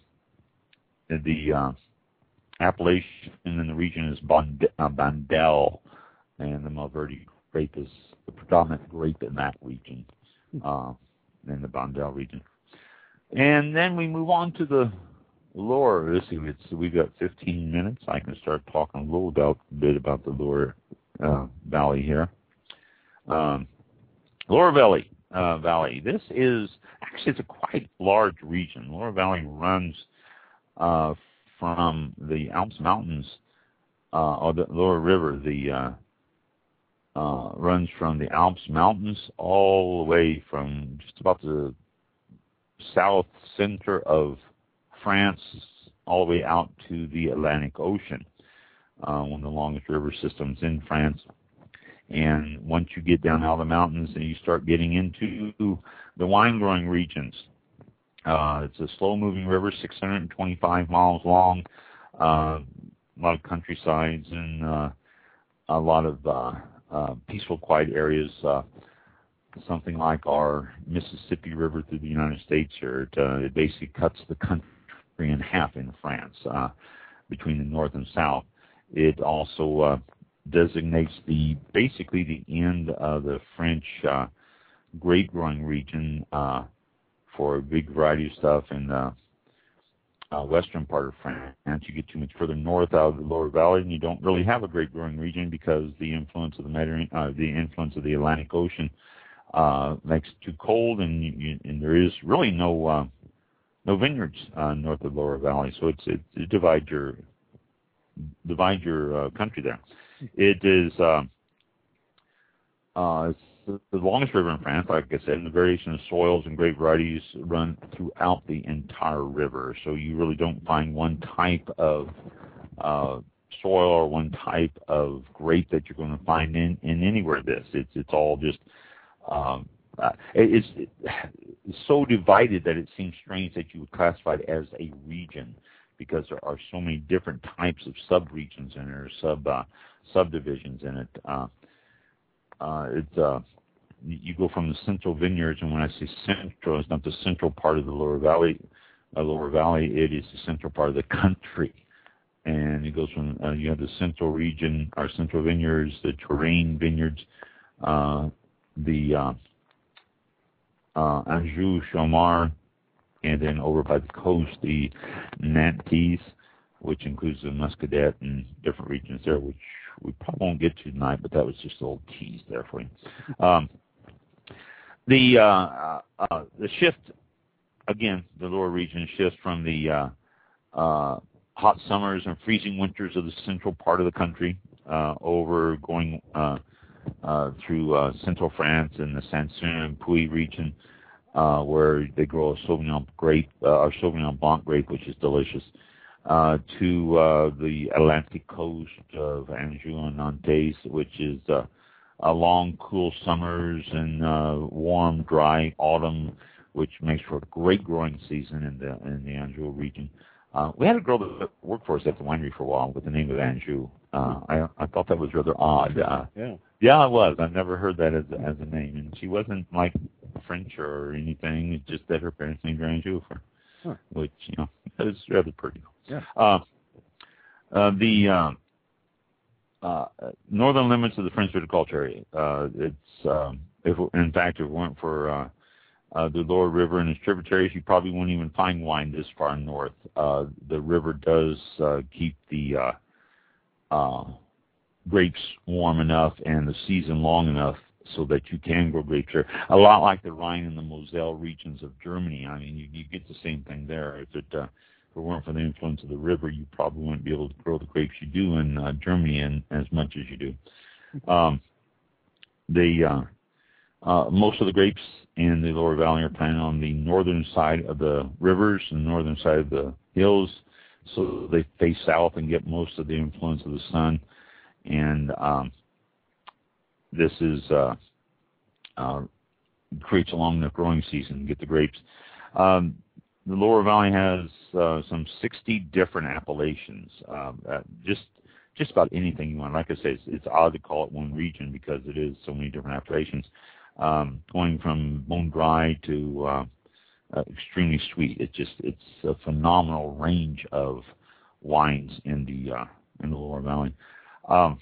Speaker 3: the uh, appellation in the region is Bond- uh, Bandel, and the Malverde grape is the predominant grape in that region, uh, in the Bandel region. And then we move on to the Loire. Let's see, it's, we've got fifteen minutes. I can start talking a little about, bit about the Loire uh, Valley here. Um, Loire Valley. Uh, Valley. This is actually it's a quite large region. Loire Valley runs uh, from the Alps Mountains uh, or the Loire River, the uh, uh, runs from the Alps mountains all the way from just about the south center of France all the way out to the Atlantic Ocean, uh, one of the longest river systems in France. And once you get down out of the mountains and you start getting into the wine-growing regions, uh, it's a slow-moving river, six hundred twenty-five miles long, uh, a lot of countrysides and uh, a lot of uh, uh, peaceful, quiet areas, uh, something like our Mississippi River through the United States here. It, uh, it basically cuts the country in half in France uh, between the north and south. It also uh, designates the basically the end of the French uh, grape growing region uh, for a big variety of stuff in the uh, western part of France. You get too much further north out of the lower valley, and you don't really have a grape growing region because the influence of the Mediterranean, uh, the influence of the Atlantic Ocean uh, makes it too cold, and, you, and there is really no uh, no vineyards uh, north of the lower valley. So it's it, it divides your divide your uh, country there. It is uh, uh, it's the, the longest river in France, like I said, and the variation of soils and grape varieties run throughout the entire river. So you really don't find one type of uh, soil or one type of grape that you're going to find in, in anywhere this. It's it's all just um, uh, it's, it's so divided that it seems strange that you would classify it as a region, because there are so many different types of sub-regions in there, sub uh, subdivisions in it. Uh, uh, it's uh, you go from the central vineyards, and when I say central, it's not the central part of the lower valley. Uh, lower valley, it is the central part of the country, and it goes from uh, you have the central region, our central vineyards, the Touraine vineyards, uh, the uh, uh, Anjou, Chomard, and then over by the coast, the Nantes, which includes the Muscadet and different regions there, which we probably won't get to tonight, but that was just a little tease there for you. Um, the uh, uh, the shift, again, the lower region shifts from the uh, uh, hot summers and freezing winters of the central part of the country uh, over going uh, uh, through uh, central France and the Sancerre and Puy region, Uh, where they grow a Sauvignon grape, uh, or Sauvignon Blanc grape, which is delicious, uh, to uh, the Atlantic coast of Anjou and Nantes, which is uh, a long, cool summers and uh, warm, dry autumn, which makes for a great growing season in the in the Anjou region. Uh, we had a girl that worked for us at the winery for a while with the name of Anjou. Uh, I I thought that was rather odd. Uh,
Speaker 1: yeah.
Speaker 3: Yeah, it was. I've never heard that as as a name, and she wasn't like French or anything. It's just that her parents named her Anjou, for, huh. which you know is rather pretty.
Speaker 1: Yeah.
Speaker 3: Uh, uh, the uh, uh, northern limits of the French viticulture area. Uh, it's um, if in fact if it weren't for uh, uh, the lower river and its tributaries, you probably wouldn't even find wine this far north. Uh, the river does uh, keep the uh, uh, grapes warm enough and the season long enough so that you can grow grapes there. A lot like the Rhine and the Moselle regions of Germany. I mean, you, you get the same thing there. If it, uh, if it weren't for the influence of the river, you probably wouldn't be able to grow the grapes you do in uh, Germany in, as much as you do. Um, the uh, uh, most of the grapes in the lower valley are planted on the northern side of the rivers and the northern side of the hills, so they face south and get most of the influence of the sun. And um, this is uh, uh, creates a long enough growing season to get the grapes. Um, the lower valley has uh, some sixty different appellations. Um, uh, just just about anything you want. Like I say, it's, it's odd to call it one region because it is so many different appellations, um, going from bone dry to uh, uh, extremely sweet. It's just it's a phenomenal range of wines in the uh, in the lower valley. Um,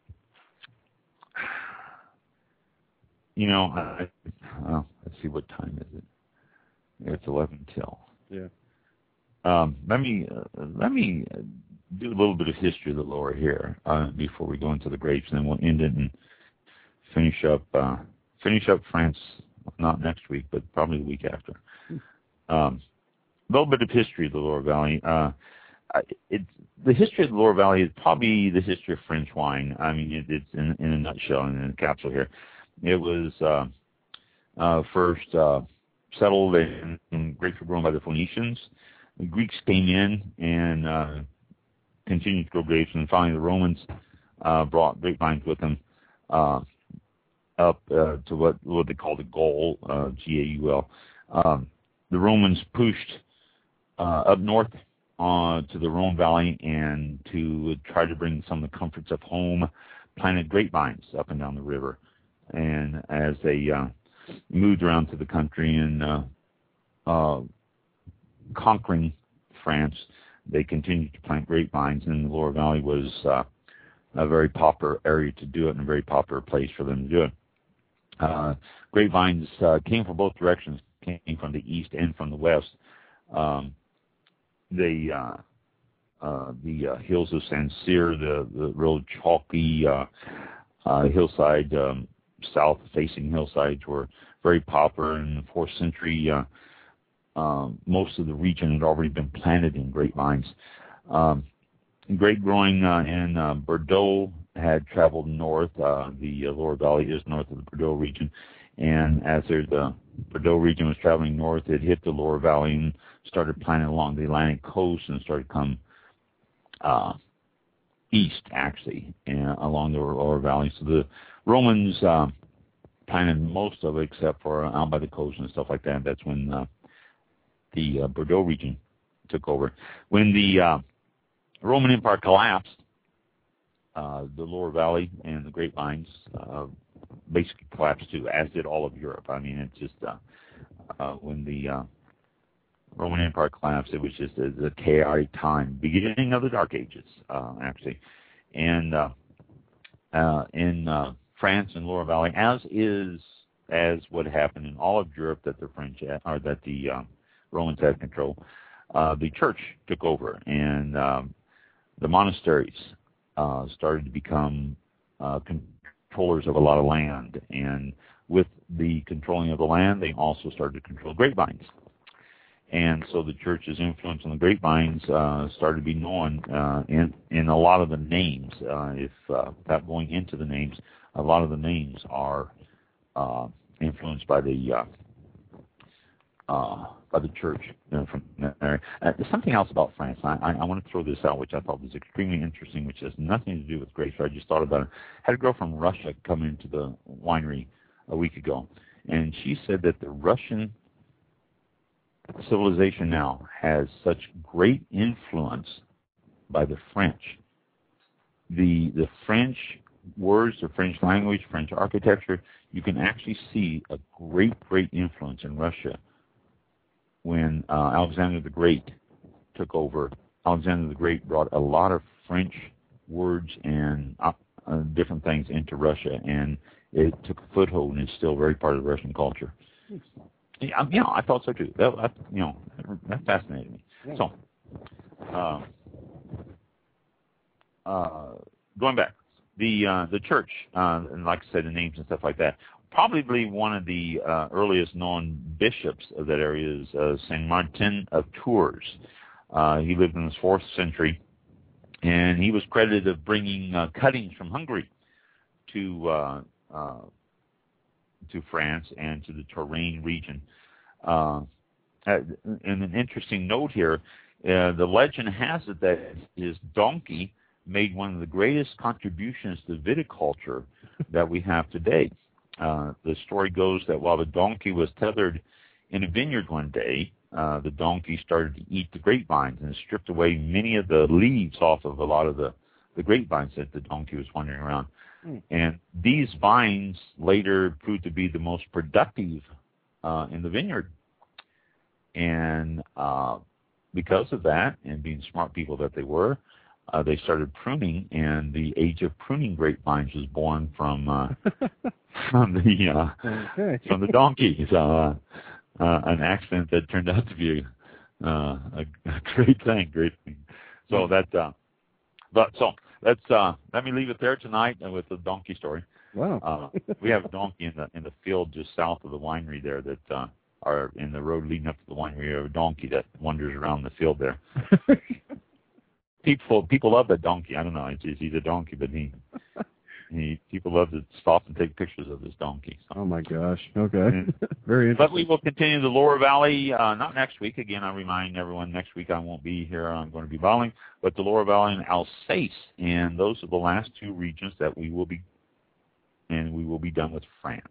Speaker 3: you know, I, uh, let's see, what time is it? It's eleven till.
Speaker 1: Yeah.
Speaker 3: Um, let me uh, let me do a little bit of history of the lower here uh, before we go into the grapes, and then we'll end it and finish up uh, finish up France. Not next week, but probably the week after. A um, little bit of history of the lower valley. Uh, it the history of the Loire Valley is probably the history of French wine. I mean, it, it's in, in a nutshell, in a capsule here. It was uh, uh, first uh, settled and, and grapes were grown by the Phoenicians. The Greeks came in and uh, continued to grow grapes, and finally the Romans uh, brought grapevines with them uh, up uh, to what, what they called the Gaul, uh, G A U L. Um, the Romans pushed uh, up north uh, to the Rhone Valley and to try to bring some of the comforts of home, planted grapevines up and down the river. And as they uh, moved around to the country and uh, uh, conquering France, they continued to plant grapevines, and the Loire Valley was uh, a very popular area to do it and a very popular place for them to do it. Uh, grapevines uh, came from both directions, came from the east and from the west. Um, they, uh, uh, the uh, hills of Saint Cyr, the, the real chalky uh, uh, hillside, um, south-facing hillsides were very popular in the fourth century. Uh, um, most of the region had already been planted in grapevines. Um, grape growing uh, in uh, Bordeaux had traveled north. Uh, the uh, Loire Valley is north of the Bordeaux region. And as the Bordeaux region was traveling north, it hit the Loire Valley and started planting along the Atlantic coast and started to come uh, east, actually, and along the Loire Valley. So the Romans uh, planted most of it except for uh, out by the coast and stuff like that. That's when uh, the uh, Bordeaux region took over. When the uh, Roman Empire collapsed, uh, the Loire Valley and the grapevines uh, basically collapsed too, as did all of Europe. I mean, it's just uh, uh, when the uh, Roman Empire collapsed, it was just a, a chaotic time, beginning of the Dark Ages, uh, actually. And uh, uh, in uh, France and Loire Valley, as is as what happened in all of Europe that the French had, or that the uh, Romans had control, uh, the church took over, and um, the monasteries uh, started to become uh, controllers of a lot of land. And with the controlling of the land, they also started to control grapevines. And so the church's influence on the grapevines uh, started to be known uh, in, in a lot of the names. Uh, if uh, without going into the names, a lot of the names are uh, influenced by the uh, uh, by the church you know, from that area. Uh, there's something else about France. I, I, I want to throw this out, which I thought was extremely interesting, which has nothing to do with grapes. I just thought about it. I had a girl from Russia come into the winery a week ago, and she said that the Russian civilization now has such great influence by the French. The the French words, the French language, French architecture, you can actually see a great, great influence in Russia. When uh, Alexander the Great took over, Alexander the Great brought a lot of French words and uh, uh, different things into Russia, and it took a foothold and is still very part of the Russian culture. Yeah, you know, I thought so too. That, that you know, that fascinated me. Yeah. So, uh, uh, going back, the uh, the church, uh, and like I said, the names and stuff like that. Probably one of the uh, earliest known bishops of that area is uh, Saint Martin of Tours. Uh, he lived in the fourth century, and he was credited of bringing uh, cuttings from Hungary to uh, uh, to France and to the Touraine region. Uh, and an interesting note here, uh, the legend has it that his donkey made one of the greatest contributions to viticulture that we have today. Uh, the story goes that while the donkey was tethered in a vineyard one day, uh, the donkey started to eat the grapevines and stripped away many of the leaves off of a lot of the, the grapevines that the donkey was wandering around. Mm. And these vines later proved to be the most productive uh, in the vineyard. And uh, because of that, and being smart people that they were, uh, they started pruning, and the age of pruning grapevines was born from uh, from the uh, okay. from the donkey. So, uh, uh, an accident that turned out to be a, uh, a, a great thing, great thing. So that, uh, but so let's uh, let me leave it there tonight with the donkey story.
Speaker 1: Wow.
Speaker 3: uh, we have a donkey in the in the field just south of the winery there that uh, are in the road leading up to the winery. We have a donkey that wanders around the field there. people people love that donkey. I don't know. It's, he's a donkey, but he he people love to stop and take pictures of this donkey. So.
Speaker 1: Oh my gosh. Okay.
Speaker 3: Yeah.
Speaker 1: Very interesting.
Speaker 3: But we will continue the Lower Valley. Uh, not next week. Again, I remind everyone next week I won't be here. I'm going to be bowling, but the Lower Valley and Alsace, and those are the last two regions that we will be, and we will be done with France.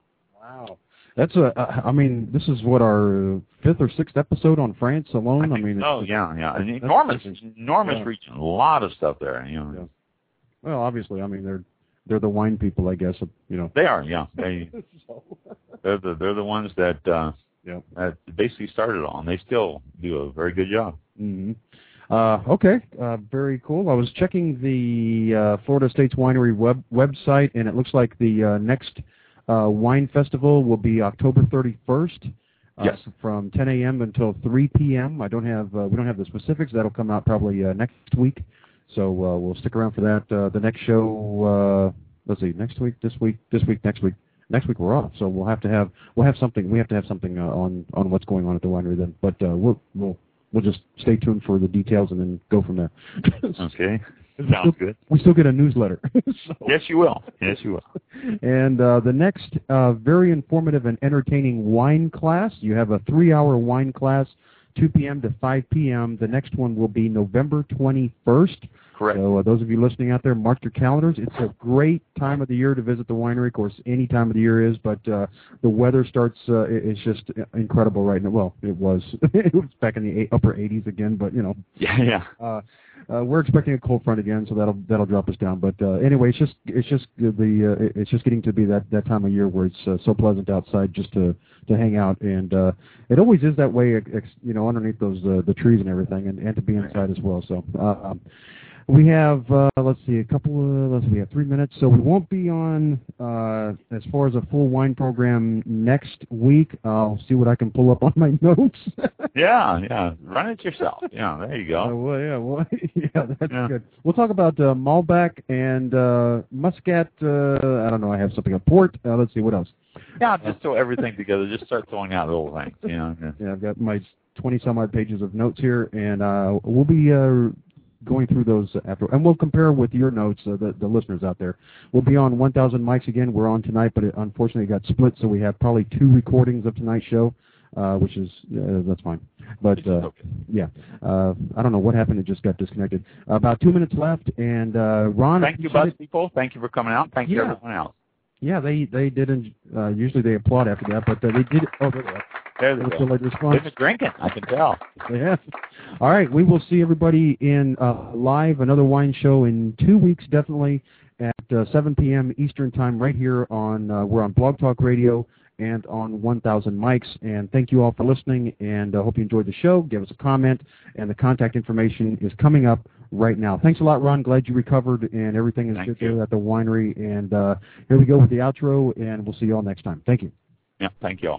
Speaker 1: Wow. That's a. Uh, I mean, this is what our fifth or sixth episode on France alone. I,
Speaker 3: I
Speaker 1: mean,
Speaker 3: oh yeah, yeah, an enormous, enormous
Speaker 1: yeah.
Speaker 3: region. A lot of stuff there. You know.
Speaker 1: Yeah. Well, obviously, I mean they're they're the wine people, I guess. You know.
Speaker 3: They are. Yeah. They.
Speaker 1: so.
Speaker 3: They're the they're the ones that uh,
Speaker 1: yeah.
Speaker 3: that basically started it all, and they still do a very good job.
Speaker 1: Mm-hmm. Uh, okay, uh, very cool. I was checking the uh, Florida Estates Winery web website, and it looks like the uh, next uh, wine festival will be October thirty-first. Uh,
Speaker 3: yes.
Speaker 1: From ten a.m. until three p.m. I don't have uh, we don't have the specifics. That'll come out probably uh, next week, so uh, we'll stick around for that. Uh, the next show, uh, let's see, next week, this week, this week, next week. Next week we're off, so we'll have to have we'll have something. We have to have something uh, on on what's going on at the winery then. But uh, we'll we'll we'll just stay tuned for the details and then go from there.
Speaker 3: Okay, sounds good.
Speaker 1: We still get a newsletter. so.
Speaker 3: Yes, you will. Yes, you will.
Speaker 1: And uh, the next uh, very informative and entertaining wine class. You have a three-hour wine class, two p.m. to five p.m. The next one will be November twenty-first.
Speaker 3: Correct.
Speaker 1: So uh, those of you listening out there, mark your calendars. It's a great time of the year to visit the winery. Of course, any time of the year is, but uh, the weather starts, uh, it's just incredible right now. Well, it was. it was back in the eight, upper eighties again, but, you know.
Speaker 3: Yeah, yeah.
Speaker 1: Uh, uh, we're expecting a cold front again, so that'll that'll drop us down. But uh, anyway, it's just it's just the uh, it's just getting to be that, that time of year where it's uh, so pleasant outside just to, to hang out, and uh, it always is that way, ex, you know, underneath those uh, the trees and everything, and, and to be inside as well. So. Uh, um, We have, uh, let's see, a couple of, let's see, we have three minutes, so we won't be on, uh, as far as a full wine program next week. I'll see what I can pull up on my notes.
Speaker 3: yeah, yeah, run it yourself. Yeah, there you go.
Speaker 1: Uh, well, yeah, well, yeah, that's
Speaker 3: yeah.
Speaker 1: good. We'll talk about uh, Malbec and uh, Muscat, uh, I don't know, I have something, a port, uh, let's see, what else?
Speaker 3: Yeah, just throw everything together, just start throwing out little things, you know. Yeah,
Speaker 1: yeah I've got my twenty-some-odd pages of notes here, and uh, we'll be... Uh, going through those after, and we'll compare with your notes, uh, the, the listeners out there. We'll be on one thousand mics again. We're on tonight, but it unfortunately got split, so we have probably two recordings of tonight's show, uh, which is, uh, that's fine. But, uh, okay. yeah, uh, I don't know what happened. It just got disconnected. About two minutes left, and uh, Ron...
Speaker 3: Thank you, Buzz people. Thank you for coming out. Thank you,
Speaker 1: yeah.
Speaker 3: everyone else.
Speaker 1: Yeah, they, they didn't, uh, usually they applaud after that, but uh, they did, oh, there they are.
Speaker 3: There they go. They've been drinking, I can tell.
Speaker 1: Yeah. All right, we will see everybody in uh, live, another wine show in two weeks, definitely, at uh, seven p.m. Eastern Time right here on, uh, we're on Blog Talk Radio and on one thousand mics. And thank you all for listening, and I uh, hope you enjoyed the show. Give us a comment, and the contact information is coming up right now. Thanks a lot, Ron. Glad you recovered, and everything is good there at the winery. And uh, here we go with the outro, and we'll see you all next time. Thank you.
Speaker 3: Yeah, thank you all.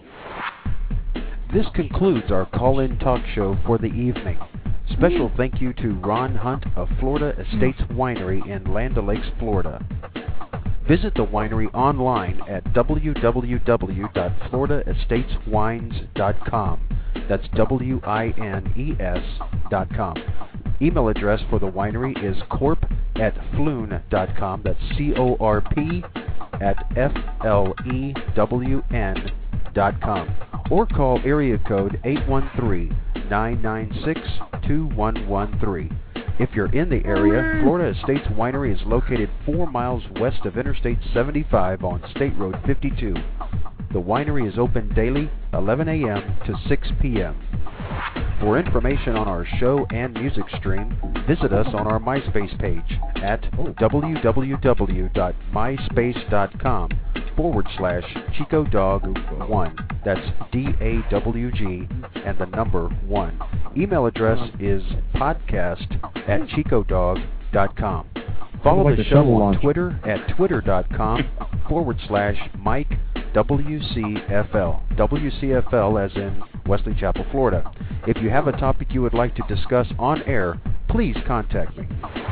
Speaker 5: This concludes our call-in talk show for the evening. Special thank you to Ron Hunt of Florida Estates Winery in Land O'Lakes, Florida. Visit the winery online at w w w dot florida estates wines dot com. That's W I N E S dot com. Email address for the winery is corp at flewn dot com. That's C O R P at F L E W N dot com. Or call area code eight one three, nine nine six, two one one three. If you're in the area, Florida Estates Winery is located four miles west of Interstate seventy-five on State Road fifty-two. The winery is open daily, eleven a.m. to six p.m. For information on our show and music stream, visit us on our MySpace page at w w w dot myspace dot com forward slash Chico Dog one. That's D A W G and the number one. Email address is podcast at chicodog dot com. Follow
Speaker 1: like
Speaker 5: the,
Speaker 1: the
Speaker 5: show on
Speaker 1: launch.
Speaker 5: Twitter at twitter dot com forward slash Mike W C F L. W C F L as in Wesley Chapel, Florida. If you have a topic you would like to discuss on air, please contact me.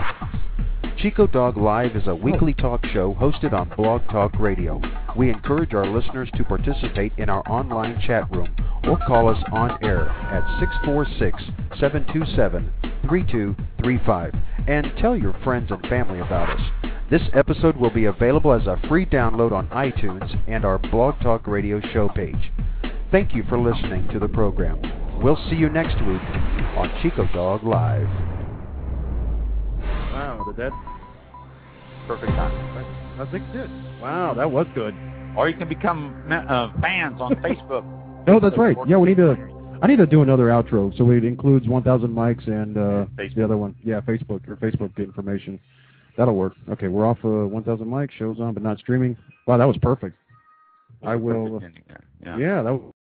Speaker 5: Chico Dog Live is a weekly talk show hosted on Blog Talk Radio. We encourage our listeners to participate in our online chat room or call us on air at six four six, seven two seven, three two three five and tell your friends and family about us. This episode will be available as a free download on iTunes and our Blog Talk Radio show page. Thank you for listening to the program. We'll see you next week on Chico Dog Live.
Speaker 1: Wow, did that?
Speaker 3: Perfect time.
Speaker 1: I think it did. Wow, that was good.
Speaker 3: Or you can become uh, fans on Facebook.
Speaker 1: Oh, that's right. Yeah, we need to. I need to do another outro so it includes one thousand mics and uh, the other one. Yeah, Facebook or Facebook information. That'll work. Okay, we're off uh, one thousand mics. Shows on, but not streaming. Wow, that was perfect. I will. Uh,
Speaker 3: yeah.
Speaker 1: yeah, that was.